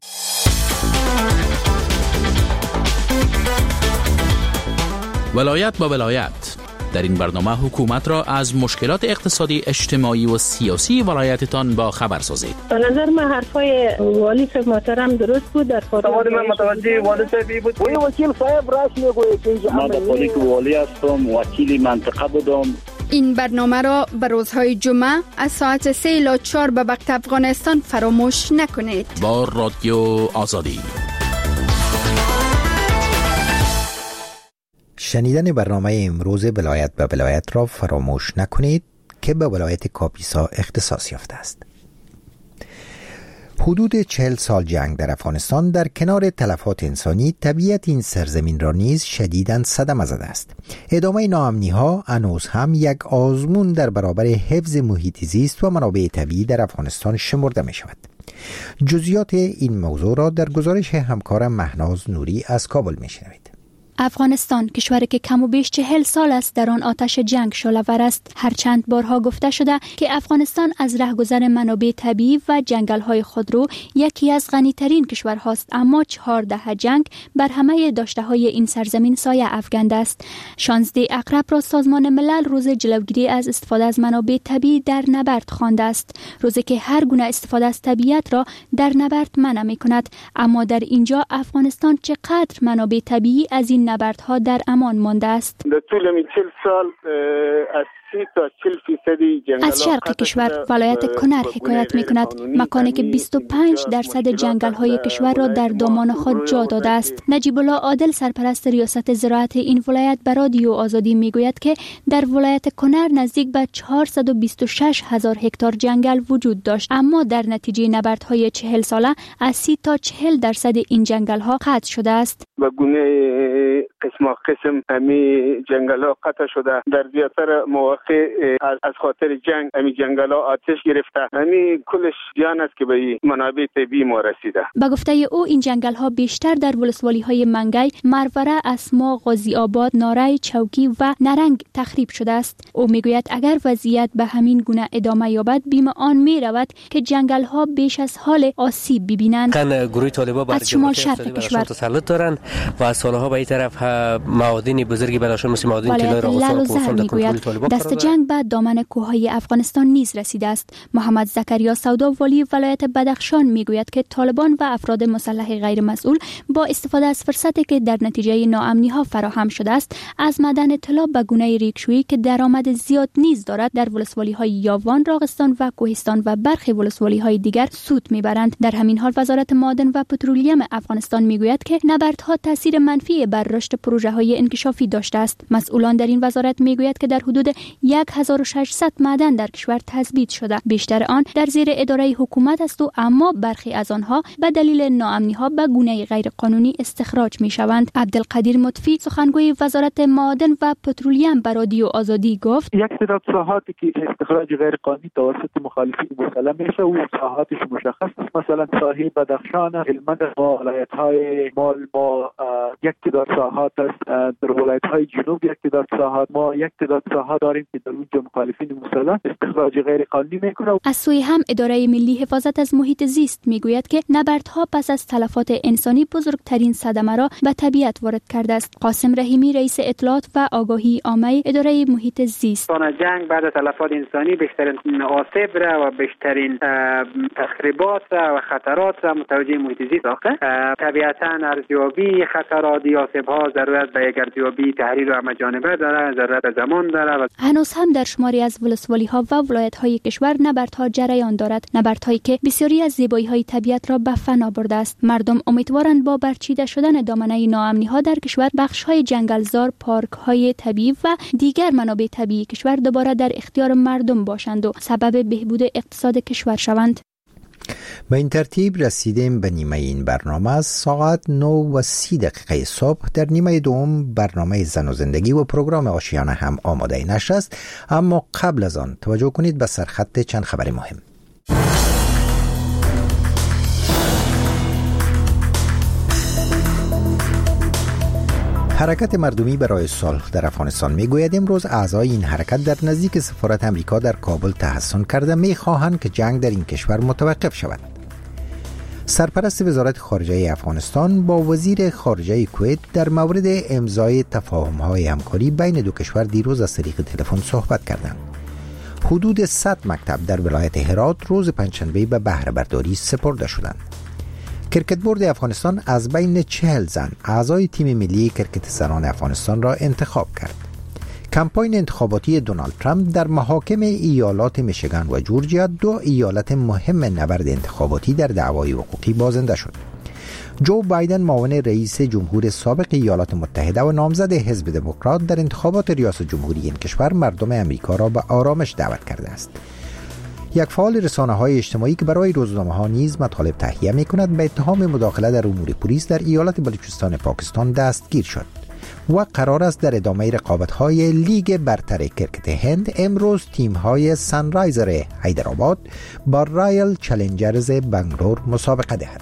ولایت با ولایت. در این برنامه حکومت را از مشکلات اقتصادی، اجتماعی و سیاسی ولایتتان با خبر سازید. به نظر من حرفای والی صاحب محترم درست بود. در سوال من متوجه والی صاحبی بود. وی وکیل صاحب راش میگوید که من پولیس والی هستم، وکیل منطقه بودم. این برنامه را به روزهای جمعه از ساعت سه الی چهار به وقت افغانستان فراموش نکنید. با رادیو آزادی. شنیدن برنامه امروز ولایت به ولایت را فراموش نکنید که به ولایت کاپیسا اختصاص یافته است. حدود چهل سال جنگ در افغانستان در کنار تلفات انسانی طبیعت این سرزمین را نیز شدیداً صدمه زده است. ادامه ناامنی ها هنوز هم یک آزمون در برابر حفظ محیط زیست و منابع طبیعی در افغانستان شمرده می شود. جزئیات این موضوع را در گزارش همکارم مهناز نوری از کابل می شنوید. افغانستان کشوری که کم و بیش چهل سال است در آن آتش جنگ شعله‌ور است. هر چند بارها گفته شده که افغانستان از رهگذر منابع طبیعی و جنگل‌های خودرو یکی از غنی‌ترین کشورهاست، اما چهار دهه جنگ بر همه داشته‌های این سرزمین سایه افکنده است. شانزده اقرب را سازمان ملل روز جلوگیری از استفاده از منابع طبیعی در نبرد خوانده است، روزی که هر گونه استفاده از طبیعت را در نبرد منع می‌کند. اما در اینجا افغانستان چقدر منابع طبیعی از این نبردها در امان مانده است. در طول این چهل سال از سی تا چهل فیصدی جنگل از شرق کشور ولایت کنر حکایت می کند، مکانی که بیست و پنج درصد جنگل های کشور را در دامان خود جا داده است. نجیب الله عادل سرپرست ریاست زراعت این ولایت به رادیو آزادی می گوید که در ولایت کنر نزدیک به چهارصد و بیست و شش هزار هکتار جنگل وجود داشت، اما در نتیجه نبردهای چهل ساله از سی تا چهل درصد این جنگل ها قطع شده است. و گونه قسم قسم همی جنگل ها قطع شده. در زیادتر مواقع از خاطر جنگ همی جنگل ها آتش گرفته. همی کلش زیان است که به منابع طبیعی ما رسیده. به گفته او این جنگل ها بیشتر در ولسوالی های منگی، مروره، اسما، غازی آباد، ناره، چوکی و نرنگ تخریب شده است. او میگوید اگر وضعیت به همین گونه ادامه یابد بیم آن می رود که جنگل ها بیش از حال آسیب ببینند. گروه طالبان بر شمال شرق کشور تسلط دارند و از سالها به این طرف معادن بزرگی براشون مثل معادن طلای راغستان و کوهستان در کنترل طالبان دست جنگ به دامن کوههای افغانستان نیز رسیده است. محمد زکریا سودا والی ولایت بدخشان میگوید که طالبان و افراد مسلح غیر مسئول با استفاده از فرصتی که در نتیجه ناامنی ها فراهم شده است از معدن طلا به گونه ریکشویی که درآمد زیاد نیز دارد در ولسوالی های یاوان، راغستان و کوهستان و برخی ولسوالی های دیگر سود میبرند. در همین حال وزارت معادن و پترولیم افغانستان میگوید که نبردها تاثیر منفی بر رشد پروژه های انکشافی داشته است. مسئولان در این وزارت میگوید که در حدود هزار و ششصد معدن در کشور تثبیت شده، بیشتر آن در زیر اداره حکومت است و اما برخی از آنها به دلیل ناامنی ها به گونه غیر قانونی استخراج می شوند. عبدالقدیر مطفی سخنگوی وزارت معادن و پترولیم به رادیو آزادی گفت یک تعداد ساحاتی که استخراج غیر قانونی توسط مخالفین مسلم میشه و ساحاتش مشخص است، مثلا ساحل بدخشان، هلمند و ولایت‌های مال ما یک تعداد ساحات است، در ولایت‌های جنوب یک تعداد ساحات، ما یک تعداد ساحات داریم که در اونجا مخالفین مسلح استخراج غیر قانونی میکنه. از سوی هم اداره ملی حفاظت از محیط زیست میگوید که نبردها پس از تلفات انسانی بزرگترین صدمه را به طبیعت وارد کرده است. قاسم رحیمی رئیس اطلاعات و آگاهی عامه اداره محیط زیست: جنگ بعد از تلفات انسانی بیشترین آسیب را و بیشترین تخریبات را و خطرات را متوجه محیط زیست ساخته. طبیعتاً ارزیابی خطرات اقتصادی آسیب‌ها ضرورت به یک ارزیابی تحلیل و همه‌جانبه داره، ضرورت به زمان داره. هنوز هم در شماری از ولسوالی‌ها و ولایت‌های کشور نبردها جریان دارد، نبردهایی که بسیاری از زیبایی‌های طبیعت را به فنا برده است. مردم امیدوارند با برچیده شدن دامنه ناامنی‌ها در کشور بخش‌های جنگلزار، پارک‌های طبیعی و دیگر منابع طبیعی کشور دوباره در اختیار مردم باشند و سبب بهبود اقتصاد کشور شوند. به این ترتیب رسیدیم به نیمه این برنامه. از ساعت نه و سی دقیقه صبح در نیمه دوم برنامه زن و زندگی و پروگرام آشیانه هم آماده نشر است، اما قبل از آن توجه کنید به سرخط چند خبر مهم. حرکت مردمی برای صلح در افغانستان میگوید امروز اعضای این حرکت در نزدیک سفارت امریکا در کابل تحصن کرده میخواهند که جنگ در این کشور متوقف شود. سرپرست وزارت خارجه افغانستان با وزیر خارجه کویت در مورد امضای تفاهم‌های همکاری بین دو کشور دیروز از طریق تلفن صحبت کردند. حدود صد مکتب در ولایت هرات روز پنجشنبه به بهره برداری سپرده شدند. کرکت بورد افغانستان از بین چهل زن اعضای تیم ملی کرکت زنان افغانستان را انتخاب کرد. کمپاین انتخاباتی دونالد ترامپ در محاکم ایالات میشیگان و جورجیا، دو ایالت مهم نبرد انتخاباتی در دعوای حقوقی، بازنده شد. جو بایدن معاون رئیس جمهور سابق ایالات متحده و نامزد حزب دموکرات در انتخابات ریاست جمهوری این کشور مردم امریکا را به آرامش دعوت کرده است. یک فعال رسانه‌های اجتماعی که برای روزنامه‌ها نیز مطالب تهیه می‌کند به اتهام مداخله در امور پلیس در ایالت بلوچستان پاکستان دستگیر شد و قرار است در ادامه رقابت‌های لیگ برتر کرکت هند امروز تیم‌های سنرایزر حیدرآباد با رایل چالنجرز بنگلور مسابقه دهد.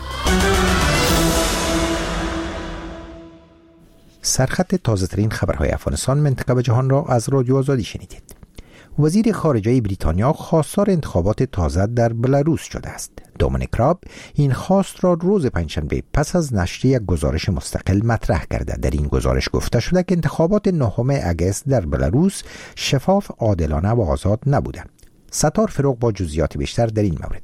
سرخط تازه‌ترین خبرهای افغانستان، منطقه و جهان را از رادیو آزادی شنیدید. وزیر خارجه بریتانیا خواستار انتخابات تازه در بلاروس شده است. دومینیک راب این خواست را روز پنجشنبه پس از نشر یک گزارش مستقل مطرح کرده. در این گزارش گفته شده که انتخابات نهم اگست در بلاروس شفاف، عادلانه و آزاد نبوده. ستار فروغ با جزئیات بیشتر در این مورد.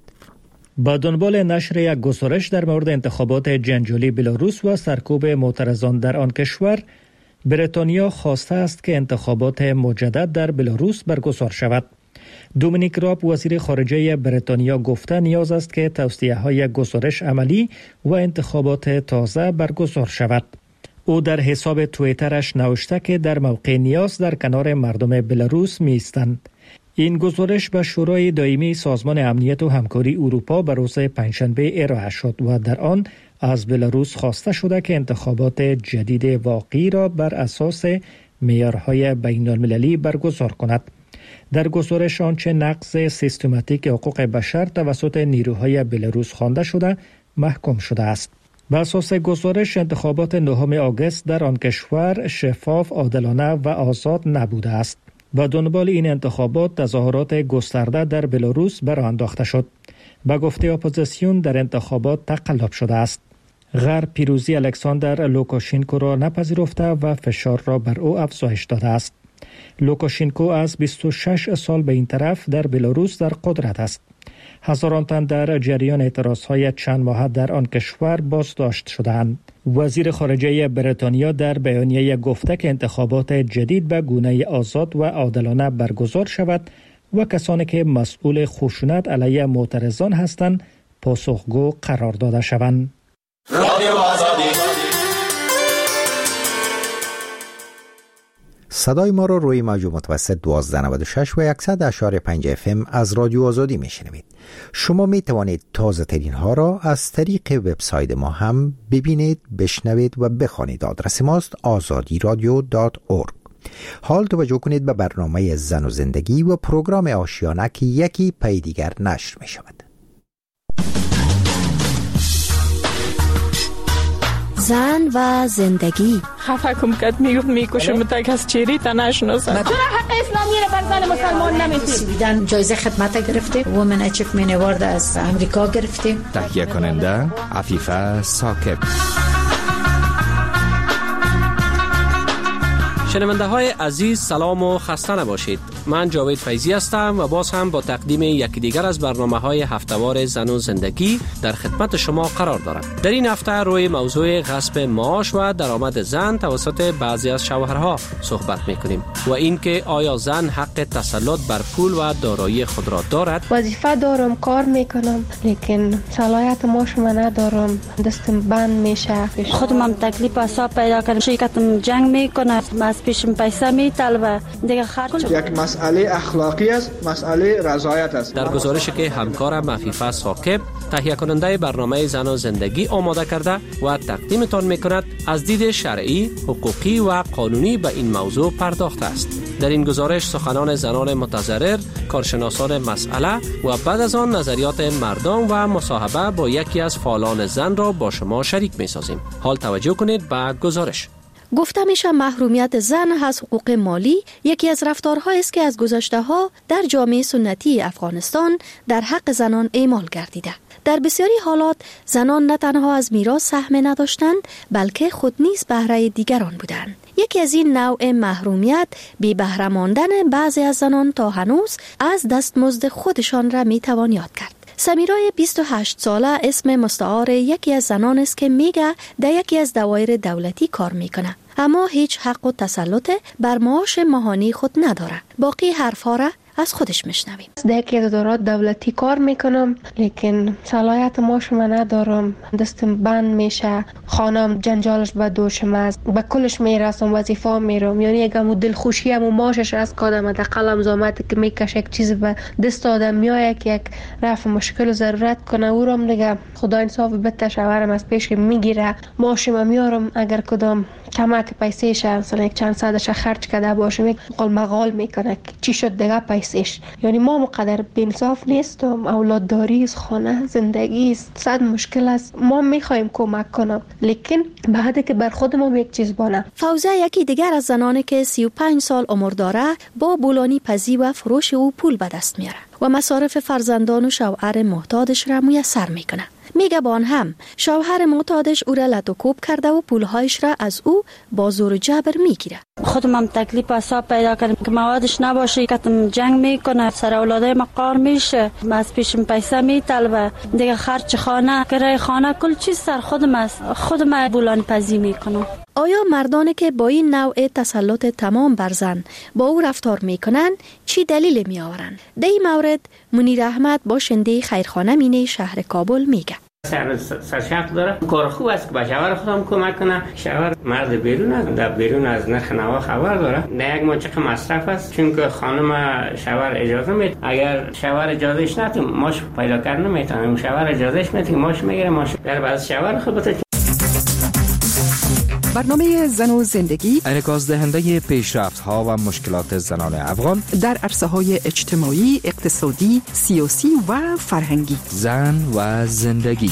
با دنبال نشر یک گزارش در مورد انتخابات جنجالی بلاروس و سرکوب معترضان در آن کشور، بریتانیا خواسته است که انتخابات مجدد در بلاروس برگزار شود. دومینیک راب وزیر خارجه بریتانیا گفته نیاز است که توصیه‌های گزارش عملی و انتخابات تازه برگزار شود. او در حساب توییترش نوشته که در موقع نیاز در کنار مردم بلاروس می‌ایستند. این گزارش به شورای دائمی سازمان امنیت و همکاری اروپا به روز پنجشنبه ارائه شد و در آن از بلاروس خواسته شده که انتخابات جدید واقعی را بر اساس معیارهای بین المللی برگزار کند. در گزارش آنچه نقض سیستماتیک حقوق بشر توسط نیروهای بلاروس خوانده شده محکوم شده است. بر اساس گزارش انتخابات نهم آگوست در آن کشور شفاف، عادلانه و آزاد نبوده است. و دنبال این انتخابات تظاهرات گسترده در بلاروس برآ انداخته شد. به گفته اپوزیسیون در انتخابات تقلب شده است. غرب پیروزی الکساندر لوکاشینکو را نپذیرفته و فشار را بر او افزایش داده است. لوکاشینکو از بیست و شش سال به این طرف در بلاروس در قدرت است. هزاران تن در جریان اعتراضهای چند ماه در آن کشور بازداشت شدند. وزیر خارجه بریتانیا در بیانیه گفته که انتخابات جدید به گونه آزاد و عادلانه برگزار شود و کسانی که مسئول خشونت علیه معترضان هستند پاسخگو قرار داده شوند. صدای ما را روی موج متوسط دوازده نود و شش و صد و یک و پنج اف ام از رادیو آزادی میشنوید. شما می توانید تازه ترین ها را از طریق وبسایت ما هم ببینید، بشنوید و بخوانید. آدرس ماست آزادی رادیو دات اورگ. حال توجه کنید به برنامه زن و زندگی و پروگرام آشیانه که یکی پی دیگر نشر می شود. زن و زندگی. خفه کم کد میگفت میکشم تا کس چیری تا نشناسم. چرا حق اسلامی رو بر زن مسلمان نمیدید؟ سویدن جایزه خدمت گرفته، وومن اچیومنت اوارد از امریکا گرفته. تهیه کننده عفیفه ساکب. شنونده های عزیز سلام و خسته نباشید. من جاوید فیضی هستم و باز هم با تقدیم یکی دیگر از برنامه‌های هفته‌وار زن و زندگی در خدمت شما قرار دارم. در این هفته روی موضوع غصب معاش و درآمد زن توسط بعضی از شوهرها صحبت می‌کنیم و اینکه آیا زن حق تسلط بر پول و دارایی خود را دارد؟ وظیفه دارم، کار میکنم، لیکن صلاحیت معاش من ندارم، دستم بند میشه. خودم هم تکلیف حساب پیدا کردم، شرکتم جنگ میکنه، از پیشم پیسه میطلبه، دیگه خرج. یک مسئله اخلاقی است، مسئله رضایت است. در گزارشی که همکارم عفیفه ثاقب تهیه کننده برنامه زن و زندگی آماده کرده و تقدیمتان میکند، از دید شرعی، حقوقی و قانونی به این موضوع پرداخته است. در این گزارش سخنان زنان متضرر، کارشناسان مسئله و بعد از آن نظریات مردم و مصاحبه با یکی از فعالان زن را با شما شریک می‌سازیم. حال توجه کنید به گزارش. گفته میشه محرومیت زن از حقوق مالی یکی از رفتارهایی است که از گذشته‌ها در جامعه سنتی افغانستان در حق زنان اعمال گردیده. در بسیاری حالات زنان نه تنها از میراث سهم نداشتند، بلکه خود نیز بهره دیگران بودند. یکی از این نوع محرومیت بی بهره ماندن بعضی از زنان تا هنوز از دستمزد خودشان را میتوان یاد کرد. سمیرای بیست و هشت ساله اسم مستعار یکی از زنان است که میگه در یکی از دوایر دولتی کار میکنه، اما هیچ حق و تسلط بر معاش ماهانه خود نداره. باقی حرفا را از خودش میشنویم. در یک ادارات دولتی کار میکنم، لیکن صلاحیت معاش من ندارم، دستم بند میشه، خانم جنجالش به دوشم است، به کلش میرسم، وظیفه میرم، یعنی اگه دلخوشی هم و معاشش از کادم دقل زامت که میکشه یک چیز به دست آدم میایه که یک رفع مشکل و ضرورت کنه، او رو دیگه خدا انصاف بده، شوهرم از پیش میگیره، معاشم میارم، اگر کدام کمک پیسه شه مثلا یک چند صدش خرج کرده باشه قال مقال میکنه چی شد دیگه پیسش. یعنی ما مقدر بی‌انصاف نیستم، اولاد داری است، خانه زندگی است، صد مشکل است، ما میخوایم کمک کنم، لیکن بعد که بر خودمون یک چیز بانه. فوزه یکی دیگر از زنانی که سی و پنج سال عمر داره با بولانی پزی و فروش او پول به دست میاره و مصارف فرزندان و شوهر محتاجش را میسر میکنه. میگه با آن هم شوهر معتادش او را لط و کوب کرده و پولهایش را از او با زور و جبر میگیره. خودم هم تکلیف حساب پیدا کردم که موادش نباشه، کتم جنگ میکنه، سر اولادای مقار میشه، از پیشم پیسه میطلبه، دیگه خرج خانه، کرایه خانه، کل چیز سر خودم است، خودم بولان پزی میکنم. آیا مردانی که با این نوع تسلط تمام بر زن با او رفتار میکنن چی دلیل می آورن؟ در این مورد منیر احمد باشنده خیرخانه مینه شهر کابل میگه. سر سرشق داره، کار خوب است که با شوهر خودم کمک کنه. شوهر مرد بیرون است، در بیرون از نرخ نوا خبر داره، در یک ماه چقدر مصرف است، چون که خانم شوهر اجازه میده، اگر شوهر اجازهش نده ماش پیدا کردن نمیتونه، شوهر اجازهش میده که ماش میگیره، ماش در بعد شوهر خود بده. برنامه زن و زندگی انعکاس دهنده پیشرفت ها و مشکلات زنان افغان در عرصه های اجتماعی، اقتصادی، سیاسی و فرهنگی. زن و زندگی.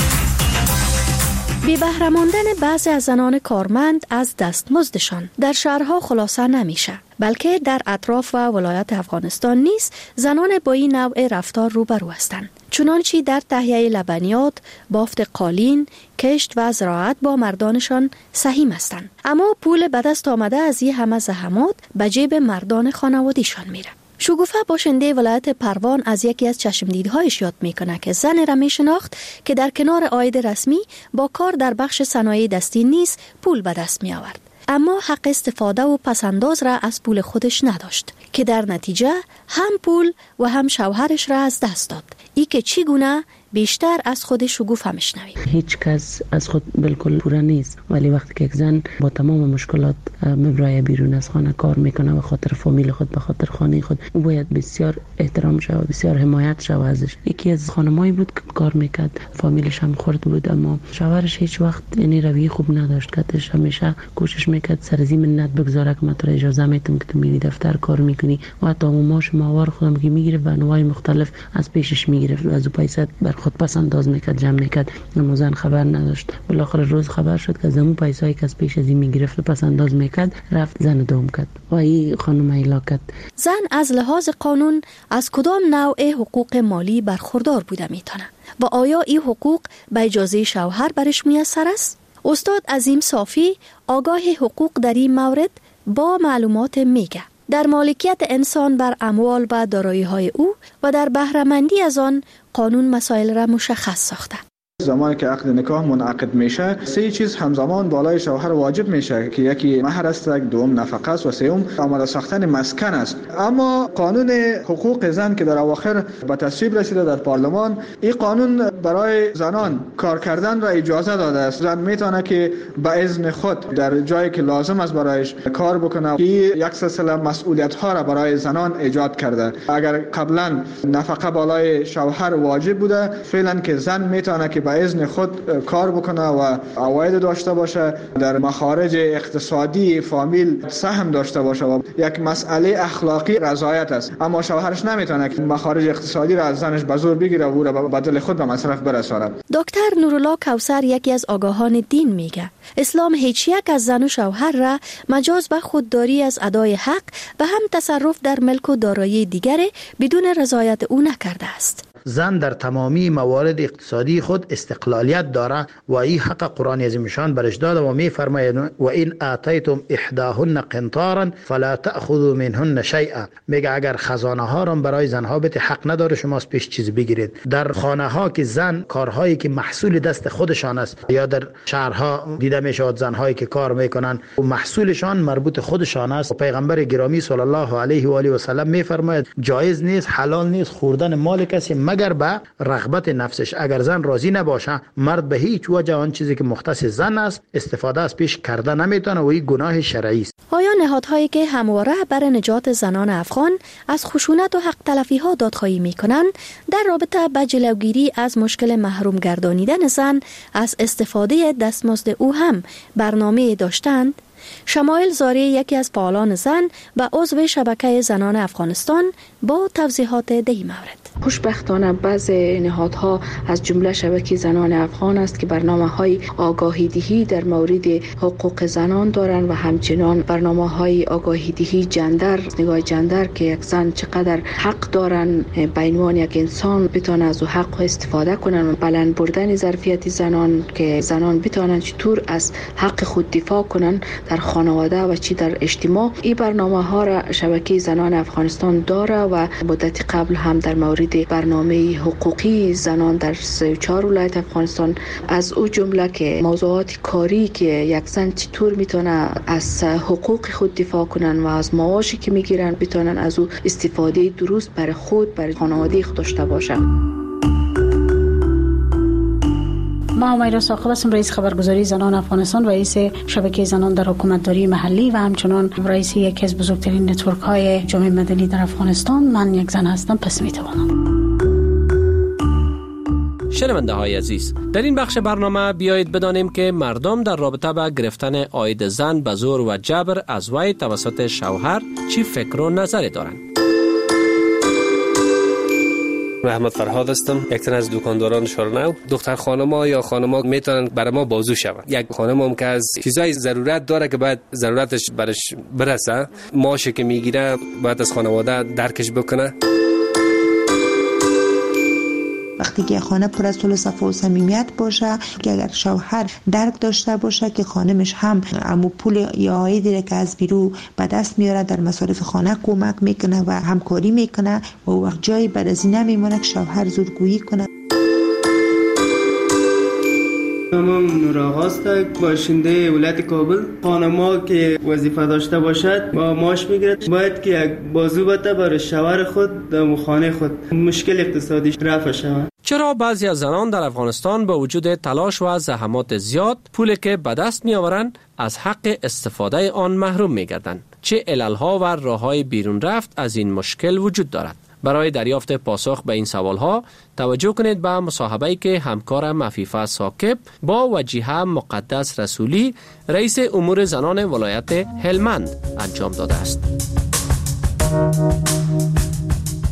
بی بهره ماندن بعضی از زنان کارمند از دستمزدشان در شهرها خلاصه نمیشه، بلکه در اطراف و ولایت افغانستان نیز زنان با این نوع رفتار روبرو هستند. چنانچه در تهیه لبنیات، بافت قالین، کشت و زراعت با مردانشان سهیم هستند، اما پول به دست آمده از این همه زحمات به جیب مردان خانوادیشان میره. شگوفه باشنده ولایت پروان از یکی از چشمدیدهایش یاد میکنه که زن را میشناخت که در کنار عاید رسمی با کار در بخش صنایع دستی نیز پول به دست می آورد، اما حق استفاده و پسنداز را از پول خودش نداشت که در نتیجه هم پول و هم شوهرش را از دست داد. ای که چگونه بیشتر از خود شگوفه میشنویم. هیچ کس از خود بالکل پوره نیست، ولی وقتی که یک زن با تمام مشکلات مبرای بیرون از خانه کار میکنه و خاطر فامیل خود، به خاطر خانه خود، باید بسیار احترام شود و بسیار حمایت شود ازش. یکی از خانمایی بود که کار میکرد، فامیلش هم خرد بود، اما شوهرش هیچ وقت یعنی رویه خوب نداشت، کاتش همیشه کوشش میکرد سر زی منت بگذاره که من تو اجازه میدم که تو میری دفتر کار میکنی، و حتی ماش ماوار خودم که میگیره و انواع مختلف از پیشش میگرفت و از او پیسه بر خود پس انداز میکرد، جمع میکرد، اما زن خبر نداشت. بالاخره روز خبر شد که از اون پیسایی که از پیش از این میگرفت و پس انداز میکرد رفت زن دوم کرد و این خانم ایلاکت. زن از لحاظ قانون از کدام نوع حقوق مالی برخوردار بوده میتونه و آیا این حقوق به اجازه شوهر برش میسر است؟ استاد عظیم صافی آگاه حقوق در این مورد با معلومات میگه. در مالکیت انسان بر اموال و دارایی‌های او و در بهره‌مندی از آن قانون مسائل را مشخص ساخته. زمانی که عقد نکاح منعقد میشه سه چیز همزمان بالای شوهر واجب میشه که یکی مهر است، دوم نفقه است و سوم آماده ساختن مسکن است. اما قانون حقوق زن که در اواخر به تصویب رسیده در پارلمان، این قانون برای زنان کار کردن را اجازه داده است. زن میتونه که به اذن خود در جایی که لازم است برایش کار بکنه. یک سلسله مسئولیت ها را برای زنان ایجاد کرده. اگر قبلا نفقه بالای شوهر واجب بوده، فعلا که زن میتونه که به اذن خود کار بکنه و عواید داشته باشه، در مخارج اقتصادی فامیل سهم داشته باشه و یک مسئله اخلاقی رضایت است. اما شوهرش نمیتونه که مخارج اقتصادی را از زنش به زور بگیره و او را به دل خود به مصرف برساند. دکتر نورالله کوثر یکی از آگاهان دین میگه اسلام هیچ یک از زن و شوهر را مجاز به خودداری از ادای حق و هم تصرف در ملک و دارایی دیگر بدون رضایت او نکرده است. زن در تمامی موارد اقتصادی خود استقلالیت داره و این حق قرآن عظیم شان برش داده و می فرماید و این آتیتم احداهن قنطارا فلا تأخذوا منهن شیئا. میگه اگر خزانه ها را برای زنها بده حق نداره شما از پیش چیز بگیرید. در خانه ها که زن کارهایی که محصول دست خودشان است یا در شهرها دیده میشود زنهایی که کار میکنن و محصولشان مربوط خودشان است. پیغمبر گرامی صلی الله علیه و آله و سلم می فرماید جایز نیست، حلال نیست خوردن مال کسی مگر به رغبت نفسش. اگر زن راضی نباشه مرد به هیچ وجه آن چیزی که مختص زن است استفاده از پیش کرده نمیتونه و این گناه شرعی است. آیا نهادهایی که همواره برای نجات زنان افغان از خشونت و حق تلفی ها دادخواهی میکنند در رابطه با جلوگیری از مشکل محروم گردانیدن زن از استفاده دستمزد او هم برنامه داشتند؟ شمایل زاری یکی از فعالان زن و عضو شبکه زنان افغانستان با توضیحات در این مورد. خوشبختانه بعض نهادها از جمله شبکه زنان افغان است که برنامه‌های آگاهی دهی در مورد حقوق زنان دارند و همچنان برنامه‌های آگاهی دهی جندر، نگاه جندر که یک زن چقدر حق دارن به عنوان یک انسان بتونه از او حق استفاده کنن و بلند بردن ظرفیت زنان که زنان بتونن چطور از حق خود دفاع کنن در خانواده و چی در اجتماع. این برنامه‌ها را شبکه زنان افغانستان داره و مدت قبل هم در مورد برنامه حقوقی زنان در سه و چهار ولایت افغانستان از او جمله که موضوعات کاری که یک زن چطور میتونه از حقوق خود دفاع کنن و از معاشی که میگیرن بتونن از او استفاده درست برای خود برای خانواده خود داشته باشن. ما امیرا ساقب هستم، رئیس خبرگزاری زنان افغانستان، رئیس شبکه زنان در حکومتداری محلی و همچنان رئیس یکی از بزرگترین نتورک های جامعه مدنی در افغانستان. من یک زن هستم، پس میتوانم. شنونده های عزیز، در این بخش برنامه بیایید بدانیم که مردم در رابطه با گرفتن عاید زن به زور و جبر از وی توسط شوهر چی فکر و نظری دارند. محمد فرهاد هستم، یک تن از دکانداران شورنو. دختر خانم‌ها یا خانم‌ها میتونن برای ما بازو شوند. یک خانم هم که از چیزای ضرورت داره که بعد ضرورتش برش برسه، ماشی که میگیره باید از خانواده درکش بکنه. وقتی که خانه پر از صلح صفا و صمیمیت باشه، که اگر شوهر درک داشته باشه که خانمش هم امو پول یا عایدی که از بیرو به دست میاره در مصارف خانه کمک میکنه و همکاری میکنه و وقت جایی بعد از این نمیمونه که شوهر زورگویی کنه. نامم نور آغاست، باشنده ولایت کابل. خانم‌ها که وظیفه داشته باشد با معاش میگیرد، باید که یک بازو بده برای شوهر خود در خانه خود مشکل اقتصادی رفع شود. چرا بعضی از زنان در افغانستان با وجود تلاش و زحمات زیاد پولی که به دست میآورند از حق استفاده آن محروم میگردند؟ چه عللها و راههای بیرون رفت از این مشکل وجود دارد؟ برای دریافت پاسخ به این سوالها توجه کنید به مصاحبه‌ای که همکارم عفیفه ساکب با وجیه مقدس رسولی رئیس امور زنان ولایت هلمند انجام داده است.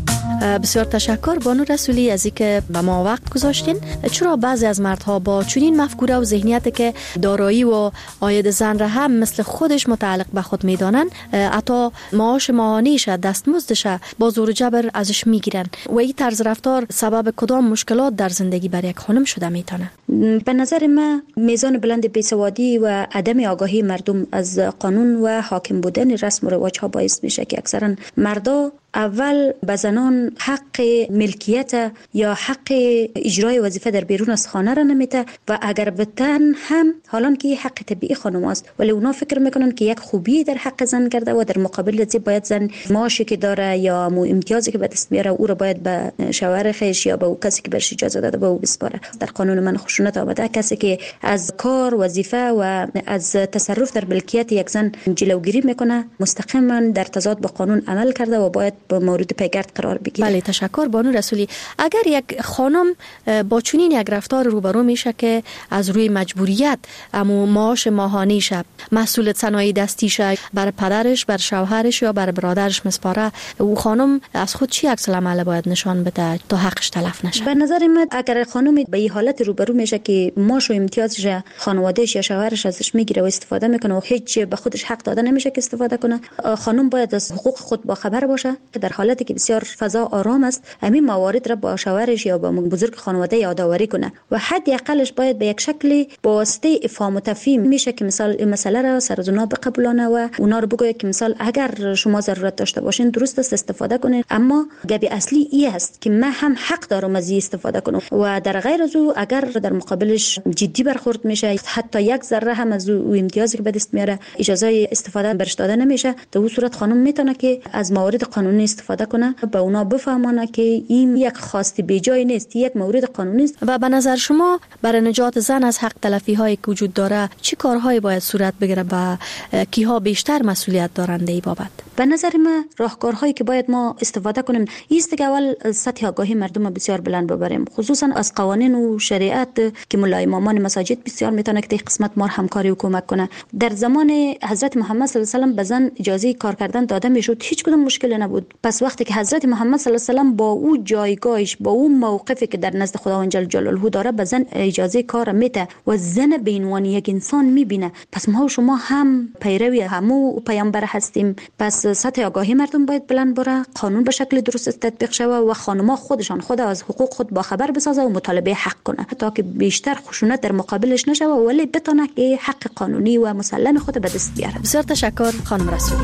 بسیار تشکر بانو رسولی از اینکه به ما وقت گذاشتین. چرا بعضی از مردها با چنین مفکوره و ذهنیتی که دارایی و عاید زن را هم مثل خودش متعلق به خود میدانن، حتی معاش ماهانیش دستمزدش با زور جبر ازش میگیرن و این طرز رفتار سبب کدام مشکلات در زندگی برای یک خانم شده میتونه؟ به نظر من میزان بلند بیسوادی و عدم آگاهی مردم از قانون و حاکم بودن رسم و رواج ها باعث میشه که اکثرا مردا اول به زنان حق ملکیت یا حق اجرای وظیفه در بیرون از خانه را نمیده و اگر بتن هم حالان که حق طبیعی خانم است، ولی اونا فکر میکنن که یک خوبی در حق زن کرده و در مقابل زی باید زن معاشی که داره یا مو امتیازی که به دست میاره او را باید به شوهر خیش یا به او کسی که برش اجازه داده به او بسپاره. در قانون من خشونت آمده کسی که از کار وظیفه و از تصرف در ملکیت یک زن جلوگیری میکنه مستقیما در تضاد با قانون عمل کرده و باید با مورد پیگرد قرار بگیره. بله تشکر بانو رسولی. اگر یک خانم با چنین یک رفتار روبرو میشه که از روی مجبوریت اما معاش ماهانه شه، مسئول صنایع دستیش بر پدرش، بر شوهرش یا بر برادرش مسپاره، او خانم از خود چی عکس العمل باید نشان بده تا حقش تلف نشه؟ به نظر من اگر خانم به این حالت روبرو میشه که معاش و امتیازش خانواده‌اش یا شوهرش ازش میگیره و استفاده میکنه و هیچ به خودش حق داده نمیشه که استفاده کنه، خانم باید از حقوق خود با خبر باشه. در حالتی که بسیار فضا آرام است همین موارد را با شوهرش یا با بزرگ خانواده یادآوری کنه و حد اقلش باید به یک شکلی با واسطه افهام و تفهیم میشه که مثال مسئله را سر از اونا بقبولانه و اونا رو بگه که مثال اگر شما ضرورت داشته باشین درست است استفاده کنین، اما گبی اصلی این است که من هم حق دارم از این استفاده کنم و در غیر از او اگر در مقابلش جدی برخورد میشه حتی یک ذره هم از او امتیازی که به دست میاره اجازه استفاده برش داده نمیشه، در اون صورت خانم میتونه که از موارد قانونی استفاده کنه به اونا بفهمانه که این یک خواست بیجای نیست، یک مورد قانونی است. و به نظر شما برای نجات زن از حق تلفی هایی که وجود داره چی کارهایی باید صورت بگیره و کیها بیشتر مسئولیت دارند ای بابت؟ به نظر من راهکارهایی که باید ما استفاده کنیم است که اول سطح آگاهی مردم بسیار بلند ببریم، خصوصا از قوانین و شریعت که مولای امامان مساجد بسیار میتونه که قسمت ما همکاری و کمک کنه. در زمان حضرت محمد صلی الله علیه و آله به زن اجازه کار کردن داده میشد، هیچ کدوم مشکلی نبود. پس وقتی که حضرت محمد صلی الله علیه و آله با او جایگاهش با او موقفی که در نزد خداوند جل جلاله داره به زن اجازه کار میده و زن به عنوان یک انسان میبینه، پس ما و شما هم پیروی همو پیامبر هستیم. پس سطح آگاهی مردم باید بلند بره، قانون به شکل درست تطبیق شوه و خانم‌ها خودشان خود از حقوق خود با خبر بسازه و مطالبه حق کنه تا که بیشتر خشونت در مقابلش نشه ولی بتونه که حق قانونی و مسلم خود به دست بیاره. بسیار تشکر خانم رسولی.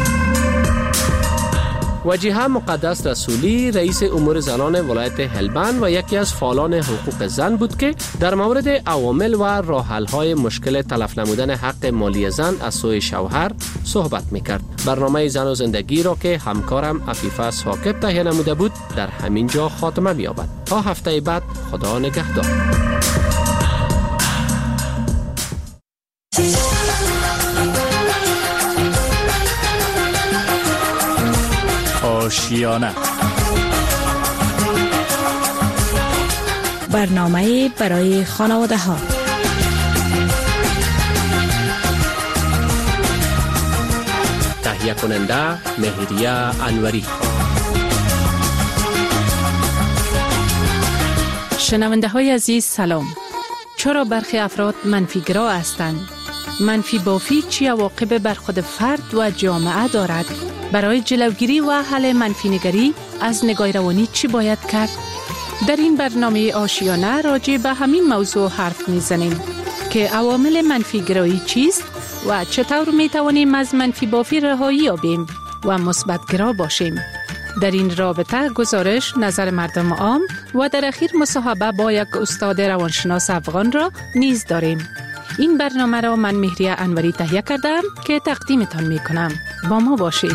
وجیه مقدس رسولی رئیس امور زنان ولایت هلبند و یکی از فعالان حقوق زن بود که در مورد عوامل و راه حل‌های مشکل تلف نمودن حق مالی زن از سوی شوهر صحبت می‌کرد. برنامه زن و زندگی را که همکارم عفیفه ثاقب تهیه نموده بود در همین جا خاتمه می‌یابد. تا هفته بعد خدا نگهدار. آشیانه برنامه برای خانواده ها. تهیه کننده مهریه انوری. شنونده های عزیز سلام. چرا برخی افراد منفیگرا هستند؟ منفی بافی چی عواقب بر خود فرد و جامعه دارد؟ برای جلوگیری و حل منفی نگری از نگاه روانی چی باید کرد؟ در این برنامه آشیانه راجع به همین موضوع حرف میزنیم که عوامل منفی گرایی چیست و چطور می توانیم از منفی بافی رهایی یابیم و مثبت گرا باشیم. در این رابطه گزارش، نظر مردم عام و در اخیر مصاحبه با یک استاد روانشناس افغان را نیز داریم. این برنامه را من مهریه انوری تهیه کردم که تقدیمتان می کنم. با ما باشید.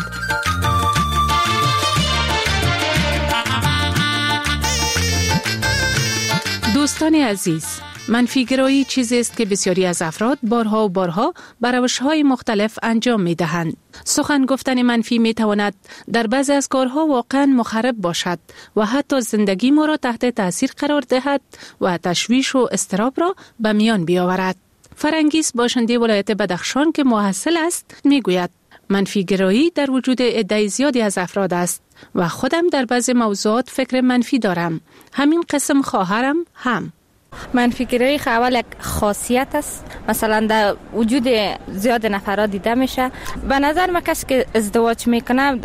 دوستان عزیز، منفیگرایی چیزی است که بسیاری از افراد بارها و بارها به روش‌های مختلف انجام می‌دهند. سخن گفتن منفی می‌تواند در بعضی از کارها واقعاً مخرب باشد و حتی زندگی ما را تحت تاثیر قرار دهد و تشویش و اضطراب را به میان بیاورد. فرنگیس باشنده ولایت بدخشان که محصل است میگوید منفیگرایی در وجود عده زیادی از افراد است و خودم در بعض موضوعات فکر منفی دارم. همین قسم خواهرم هم. منفیگرایی اول یک خاصیت است، مثلا در وجود زیاد نفرات دیده میشه. به نظر من کسی که ازدواج میکنه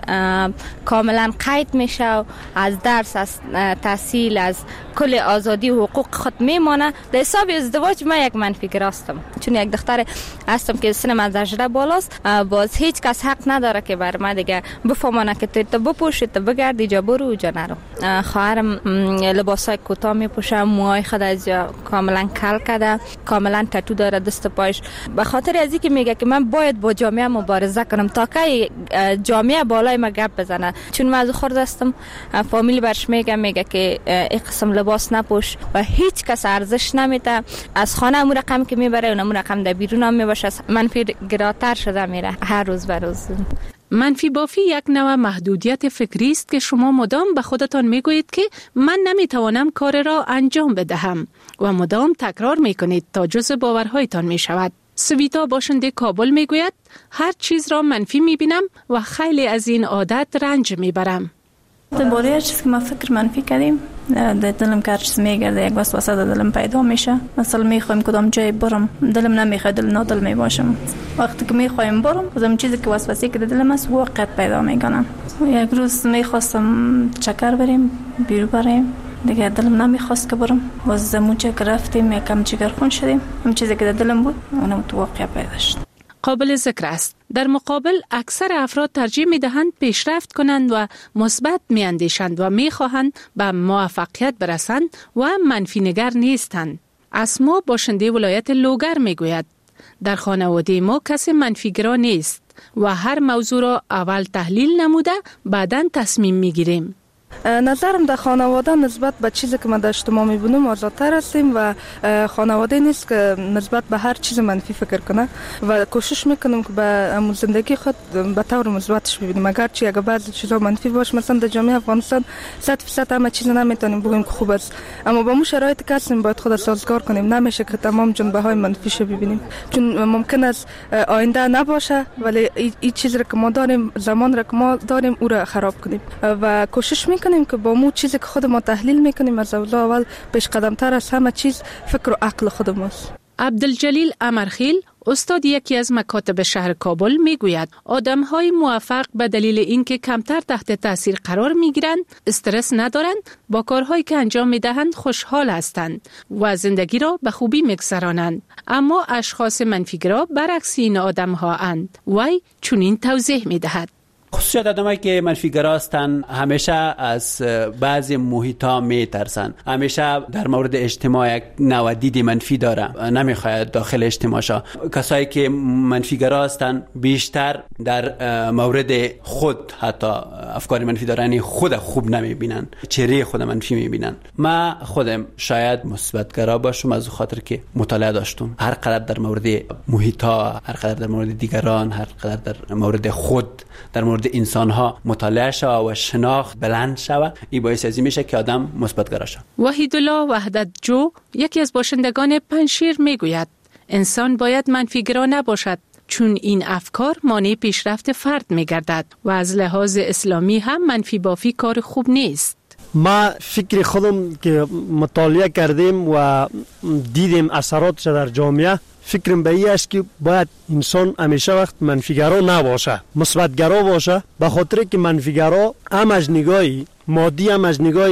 کاملا قید میشه و از درس، از تحصیل، از کل آزادی و حقوق خود میمانه. در حساب ازدواج من یک منفیگر هستم، چون یک دختر هستم که سنم از هجده بالاست. باز هیچ کس حق نداره که بر من دیگه بفهمانه که تو بپوشی، تو بگردی، جا برو جا نرو. خواهرم لباسای کوتاه میپوشه، موهای خود از کاملا کل کرده، کاملا تتو داره دست پایش، به خاطر ازی که میگه که من باید با جامعه مبارزه کنم تا که جامعه بالای ما گپ بزنه. چون من از خورد هستم، فامیل برش میگه میگه که این قسم لباس نپوش و هیچ کس ارزش نمیده. از خانه امور رقم که میبره اون امور رقم در بیرون هم میباشه، منفی گراتر شده میره هر روز به روز. منفی بافی یک نوع محدودیت فکری است که شما مدام به خودتان میگویید که من نمیتوانم کار را انجام بدهم و مدام تکرار میکنید تا جزء باورهایتان میشود. سویتا باشنده کابل میگوید هر چیز را منفی میبینم و خیلی از این عادت رنج میبرم. درباره هر چیز که ما فکر منفی کردیم، در دلم که هر چیز میگرده یک وسوسه در دلم پیدا میشه. مثلا میخوایم کدام جای برم، دلم نمیخواد، دل نادل میباشم. وقتی که میخوایم برم، کدام چیزی که وسوسه که در دلم است واقعیت پیدا میکنم. یک روز میخواستم چکر بریم، بیرو بریم، دیگه دلم نمیخواست که برم. باز زمون چه که رفتیم یکم جگرخون شدیم، هم چیزی که در دلم بود اونم تو واقعیت پیدا شد. قابل ذکر است در مقابل اکثر افراد ترجیح می‌دهند پیشرفت کنند و مثبت می‌اندیشند و می‌خواهند به موفقیت برسند و منفی نگر نیستند. اسما باشنده ولایت لوگر میگوید در خانواده ما کسی منفیگرا نیست و هر موضوع را اول تحلیل نموده بعداً تصمیم می‌گیریم. نظرم در خانواده نسبت به چیزی که ما در اجتماع می‌بینیم آزادتر هستیم و خانواده نیست که نسبت به هر چیز منفی فکر کنه و کوشش میکنیم که به زندگی خود به طور مثبتش ببینیم. اگر چی اگر بعضی چیزا منفی باشه، مثلا در جامعه افغانستان صد درصد همه چیز نمیتونیم بگیم که خوب است، اما با مو شرایطی که هستیم باید خود سازگار کنیم. نمیشه که تمام جنبه‌های منفیش ببینیم، چون ممکن است آینده نباشه ولی این چیزی که ما داریم، زمان را که ما داریم او را خراب کنیم و کوشش کنیم که با مو چیزی که خود ما تحلیل میکنیم از اول پیش قدم تر از همه چیز فکر و عقل خودماست. عبدالجلیل امرخیل استاد یکی از مکاتب شهر کابل میگوید آدم‌های موفق به دلیل اینکه کمتر تحت تاثیر قرار میگیرند، استرس ندارند، با کارهایی که انجام میدهند خوشحال هستند و زندگی را به خوبی میگذرانند. اما اشخاص منفیگرا برعکس این آدم‌ها اند. وی چنین توضیح میدهد: خصوصیت آدمایی که منفی‌گرا هستند همیشه از بعضی محیط‌ها میترسن، همیشه در مورد اجتماع یک نوع دید منفی داره، نمیخواد داخل اجتماع شه. کسایی که منفی‌گرا هستند بیشتر در مورد خود حتی افکار منفی دارن، خود خوب نمیبینن، چهره خود منفی میبینن. من خودم شاید مثبت‌گرا باشم از خاطر که مطالعه داشتم، هر قدر در مورد محیط‌ها، هر قدر در مورد دیگران، هر قدر در مورد خود، در مورد انسان ها مطالعه شوه و شناخت بلند شوه، این باعث ازی میشه که آدم مثبت‌گرا شه. وحیدالله وحدت جو یکی از باشندگان پنشیر میگوید انسان باید منفی‌گرا نباشد، چون این افکار مانع پیشرفت فرد میگردد و از لحاظ اسلامی هم منفی بافی کار خوب نیست. ما فکر خودم که مطالعه کردیم و دیدیم اثراتش در جامعه، فکرم به این است که باید انسان همیشه وقت منفی‌گرا نباشه، مثبت‌گرا باشه، به خاطر که منفی‌گرا هم از نگاه مادی هم از نگاه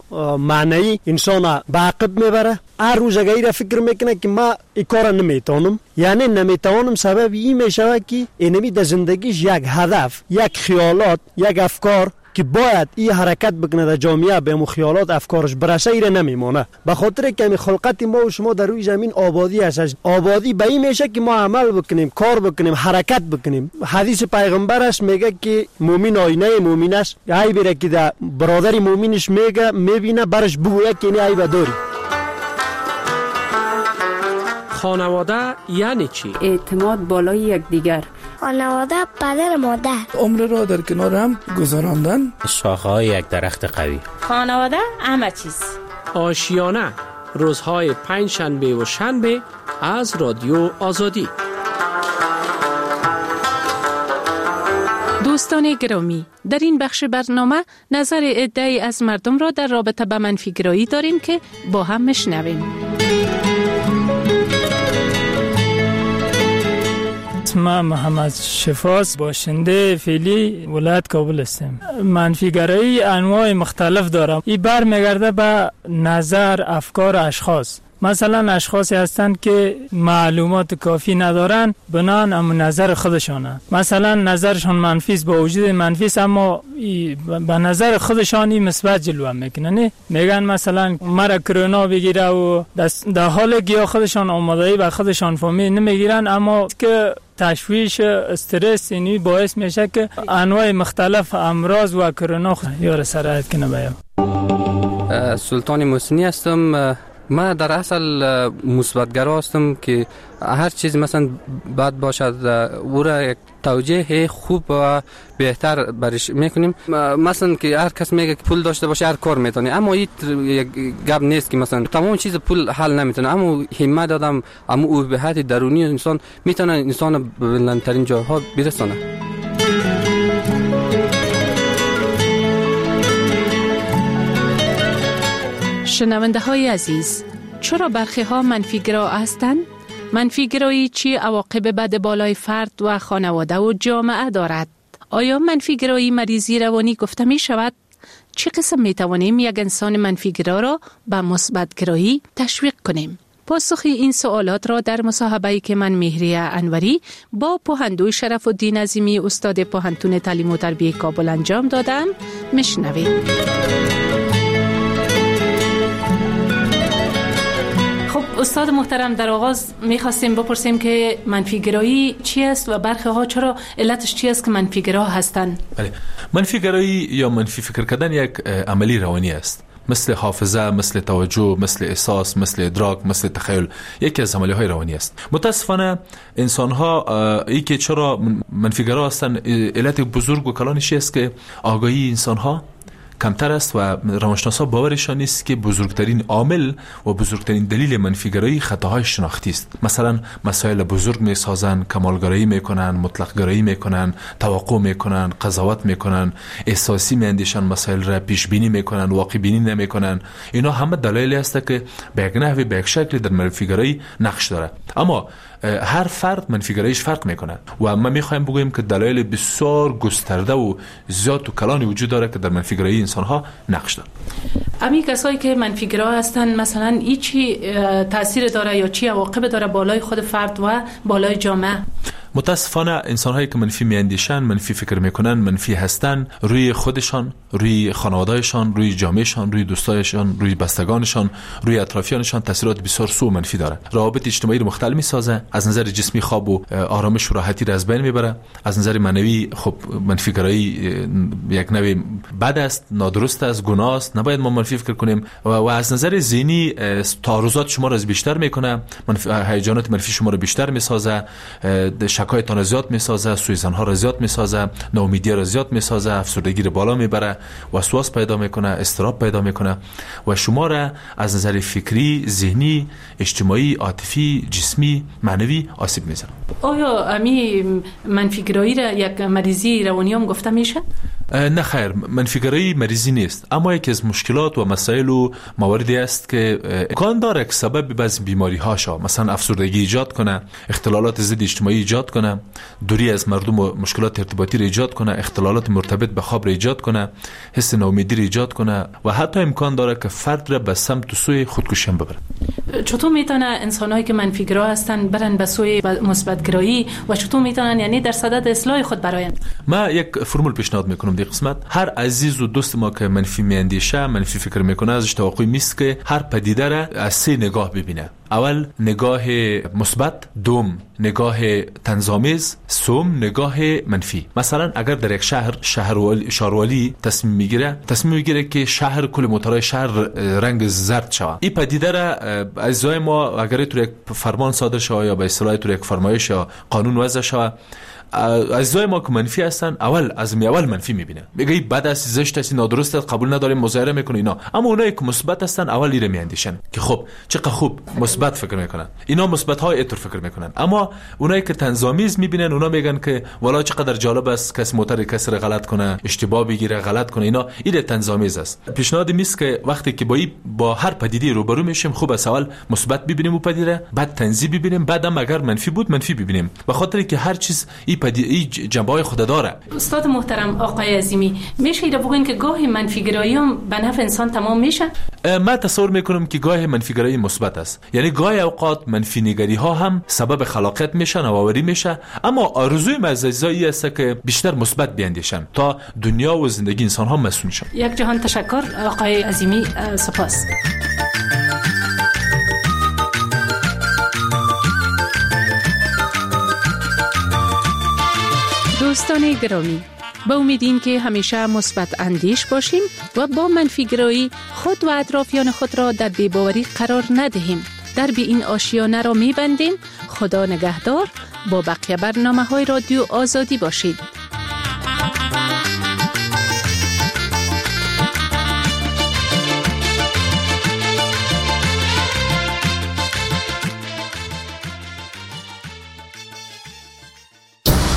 معنی انسان به عقب میبره. هر روز اگر فکر میکنه که ما این کار نمیتونم، یعنی نمیتونم، سبب این میشه که اینمی در زندگیش یک هدف، یک خیالات، یک افکار که باید این حرکت بکنه در جامعه به مو خیالات افکارش برسه ایره نمیمونه. به خاطر که می خلقت ما و شما در روی زمین آبادی هست. آبادی به این میشه که ما عمل بکنیم، کار بکنیم، حرکت بکنیم. حدیث پیغمبر است میگه که مؤمن آینه مؤمن است، ای بره که در برادر مؤمنش میگه میبینه برش بگویه که این عیب داری. خانواده یعنی چی؟ اعتماد بالای یکدیگر. خانواده پدر مادر. عمر را در کنار هم گذراندن. شاخه‌های یک درخت قوی. خانواده همه چیز. آشیانه روزهای پنج شنبه و شنبه از رادیو آزادی. دوستان گرامی، در این بخش برنامه نظر عده‌ای از مردم را در رابطه با منفیگرایی داریم که با هم میشنویم. اسم محمد شفاس، باشنده فعلی ولایت کابل هستم. منفیگرایی انواع مختلف دارم. این بر میگرده به نظر، افکار اشخاص. مثلا اشخاصی هستند که معلومات کافی ندارن، بنان اما نظر خودشانه. مثلا نظرشان منفی است، با وجود منفی است، اما به نظر خودشان این مثبت جلوه میکنن. میگن مثلا مرا کرونا بگیره و در حال گیا خودشان آمادگی به خودشان فهمی نمیگیرن، اما که تشویش، استرس اینی باعث میشه که انواع مختلف امراض و کرونا یار سرایت کنه. بیا سلطان محسنی هستم. من در اصل مثبت‌گرا هستم که هر چیز مثلا بد باشد او را یک توجیه خوب و بهتر برش میکنیم. مثلا که هر کس میگه که پول داشته باشه هر کار میتونه، اما این یک گپ نیست که مثلا تمام چیز پول حل نمیتونه، اما همت آدم، اما او به حد درونی انسان میتونه انسان به بلندترین جاها برسونه. شنونده های عزیز، چرا برخی ها منفیگرا هستند؟ منفیگرایی چی عواقب بد بالای فرد و خانواده و جامعه دارد؟ آیا منفیگرایی مریضی روانی گفته می شود؟ چه قسم می توانیم یک انسان منفیگرا را به مثبت‌گرایی تشویق کنیم؟ پاسخ این سوالات را در مصاحبه‌ای که من مهریه انوری با پوهندوی شرف الدین عظیمی استاد پوهنتون تعلیم و تربیه کابل انجام دادم میشنوید. استاد محترم، در آغاز می‌خواستیم بپرسیم که منفیگرایی چی است و برخی ها چرا علتش چی است که منفیگرا هستند؟ بله، منفیگرایی یا منفی فکر کردن یک عملی روانی است، مثل حافظه، مثل توجه، مثل احساس، مثل ادراک، مثل تخیل. یکی از عملی‌های روانی است. متاسفانه انسان‌ها ای که چرا منفیگرا هستند، علت بزرگ و کلانش است که آگاهی انسان‌ها کمتر است و روانشناسا باورشان نیست که بزرگترین عامل و بزرگترین دلیل منفیگرایی خطاهای شناختی است. مثلا مسائل بزرگ میسازن، کمالگرایی میکنن، مطلق گرایی میکنن، توقع میکنن، قضاوت میکنن، احساسی میاندیشن، مسائل را پیش بینی میکنن، واقع بینی نمیکنن. اینا همه دلایلی است که به یک نحوی به یک شکلی در منفیگرایی نقش داره. اما هر فرد منفیگراییش فرق میکنه و ما میخوایم بگوییم که دلایل بسیار گسترده و زیاد و کلانی وجود داره که در منفیگرایی انسان ها نقش داره. امی کسایی که منفیگرا هستن مثلا ای چی تاثیر داره یا چی عواقب داره بالای خود فرد و بالای جامعه؟ متاسفانه انسان هایی که منفی میاندیشن، منفی فکر میکنن، منفی هستن، روی خودشان، روی خانوادهشان، روی جامعهشان، روی دوستایشان، روی بستگانشان، روی اطرافیانشان تاثیرات بسیار سو و منفی داره. روابط اجتماعی رو مختل میسازه، از نظر جسمی خواب و آرامش و راحتی را از بین میبره، از نظر معنوی خب منفیگرایی یک نوع بد است، نادرست است، گناه است، نباید ما منفی فکر کنیم و, و از نظر ذهنی تعارضات شما را از بیشتر میکنه، هیجانات منفی شما را بیشتر میسازه، شکایتان را زیاد میسازه، سوءظن‌ها را زیاد میسازه، ناامیدی را زیاد میسازه، افسردگی را بالا میبره، وسواس پیدا میکنه، اضطراب پیدا میکنه و شما را از نظر فکری، ذهنی، اجتماعی، عاطفی، جسمی، معنوی آسیب میزنه. آیا امی منفیگرایی را یک مریضی روانی هم گفته میشه؟ نه خیر، منفیگرایی مریضی نیست، اما یکی از مشکلات و مسائل و مواردی است که امکان داره که سبب بعضی بیماری ها شه، مثلا افسردگی ایجاد کنه، اختلالات ضد اجتماعی ایجاد کنه، دوری از مردم و مشکلات ارتباطی را ایجاد کنه، اختلالات مرتبط به خواب را ایجاد کنه، حس ناامیدی را ایجاد کنه و حتی امکان داره که فرد را به سمت و سوی خودکشی ببره. چطور میتونه انسانایی که منفیگرا هستن برن به سوی مثبتگرایی و چطور میتونن یعنی در صدد اصلاح خود برآیند؟ ما یک فرمول پیشنهاد میکنم در قسمت. هر عزیز و دوست ما که منفی میاندیشه، منفی فکر میکنه، ازش توقع میست که هر پدیده را از سه نگاه ببینه. اول نگاه مثبت، دوم نگاه طنزآمیز، سوم نگاه منفی. مثلا اگر در یک شهر شهروالی شهروالی تصمیم میگیره تصمیم میگیره که شهر کل موتورهای شهر رنگ زرد شود، این پدیده را اجزای ما اگر تو یک فرمان صادر شود یا به اصطلاح تو یک فرمایش یا قانون وضع شود، اجزای ما که منفی هستن اول از می اول منفی میبینه، میگه بد است، زشت است، نادرست است، قبول نداریم، مظاهره میکنه اینا. اما اونایی که مثبت هستن اول ایره میاندیشن که خب چقدر خوب مثبت مثبت فکر میکنن، اینا مثبت های اینطور فکر میکنن. اما اونایی که طنزآمیز میبینن اونا میگن که والا چقدر جالب است کس موتر کسی را غلط کنه، اشتباه بگیره، غلط کنه. اینا این طنزآمیز است. پیشنهاد میست که وقتی که با با هر پدیده روبرو میشیم خوب است اول مثبت ببینیم و پدیده، بعد طنزی ببینیم، بعدم اگر منفی بود منفی ببینیم، به خاطر که هر چیز این پدیده این جنبه‌های خود داره. استاد محترم آقای عظیمی، میشه اینا بگین که گاهی منفیگرایی هم به نفع انسان تمام میشه؟ من تصور میکنم که گاهی منفیگرایی مثبت است، یعنی گاهی اوقات منفی نگری ها هم سبب خلاقیت میشه، نوآوری میشه. اما آرزوی مززایی است که بیشتر مثبت بیاندیشن تا دنیا و زندگی انسان ها مسئول شن. یک جهان تشکر آقای عظیمی، سپاس. دوستان گرامی، با امیدیم که همیشه مثبت اندیش باشیم و با منفیگرایی خود و اطرافیان خود را در بی‌باوری قرار ندهیم. در بی این آشیانه را می‌بندیم. خدا نگهدار. با بقیه برنامه‌های رادیو آزادی باشید.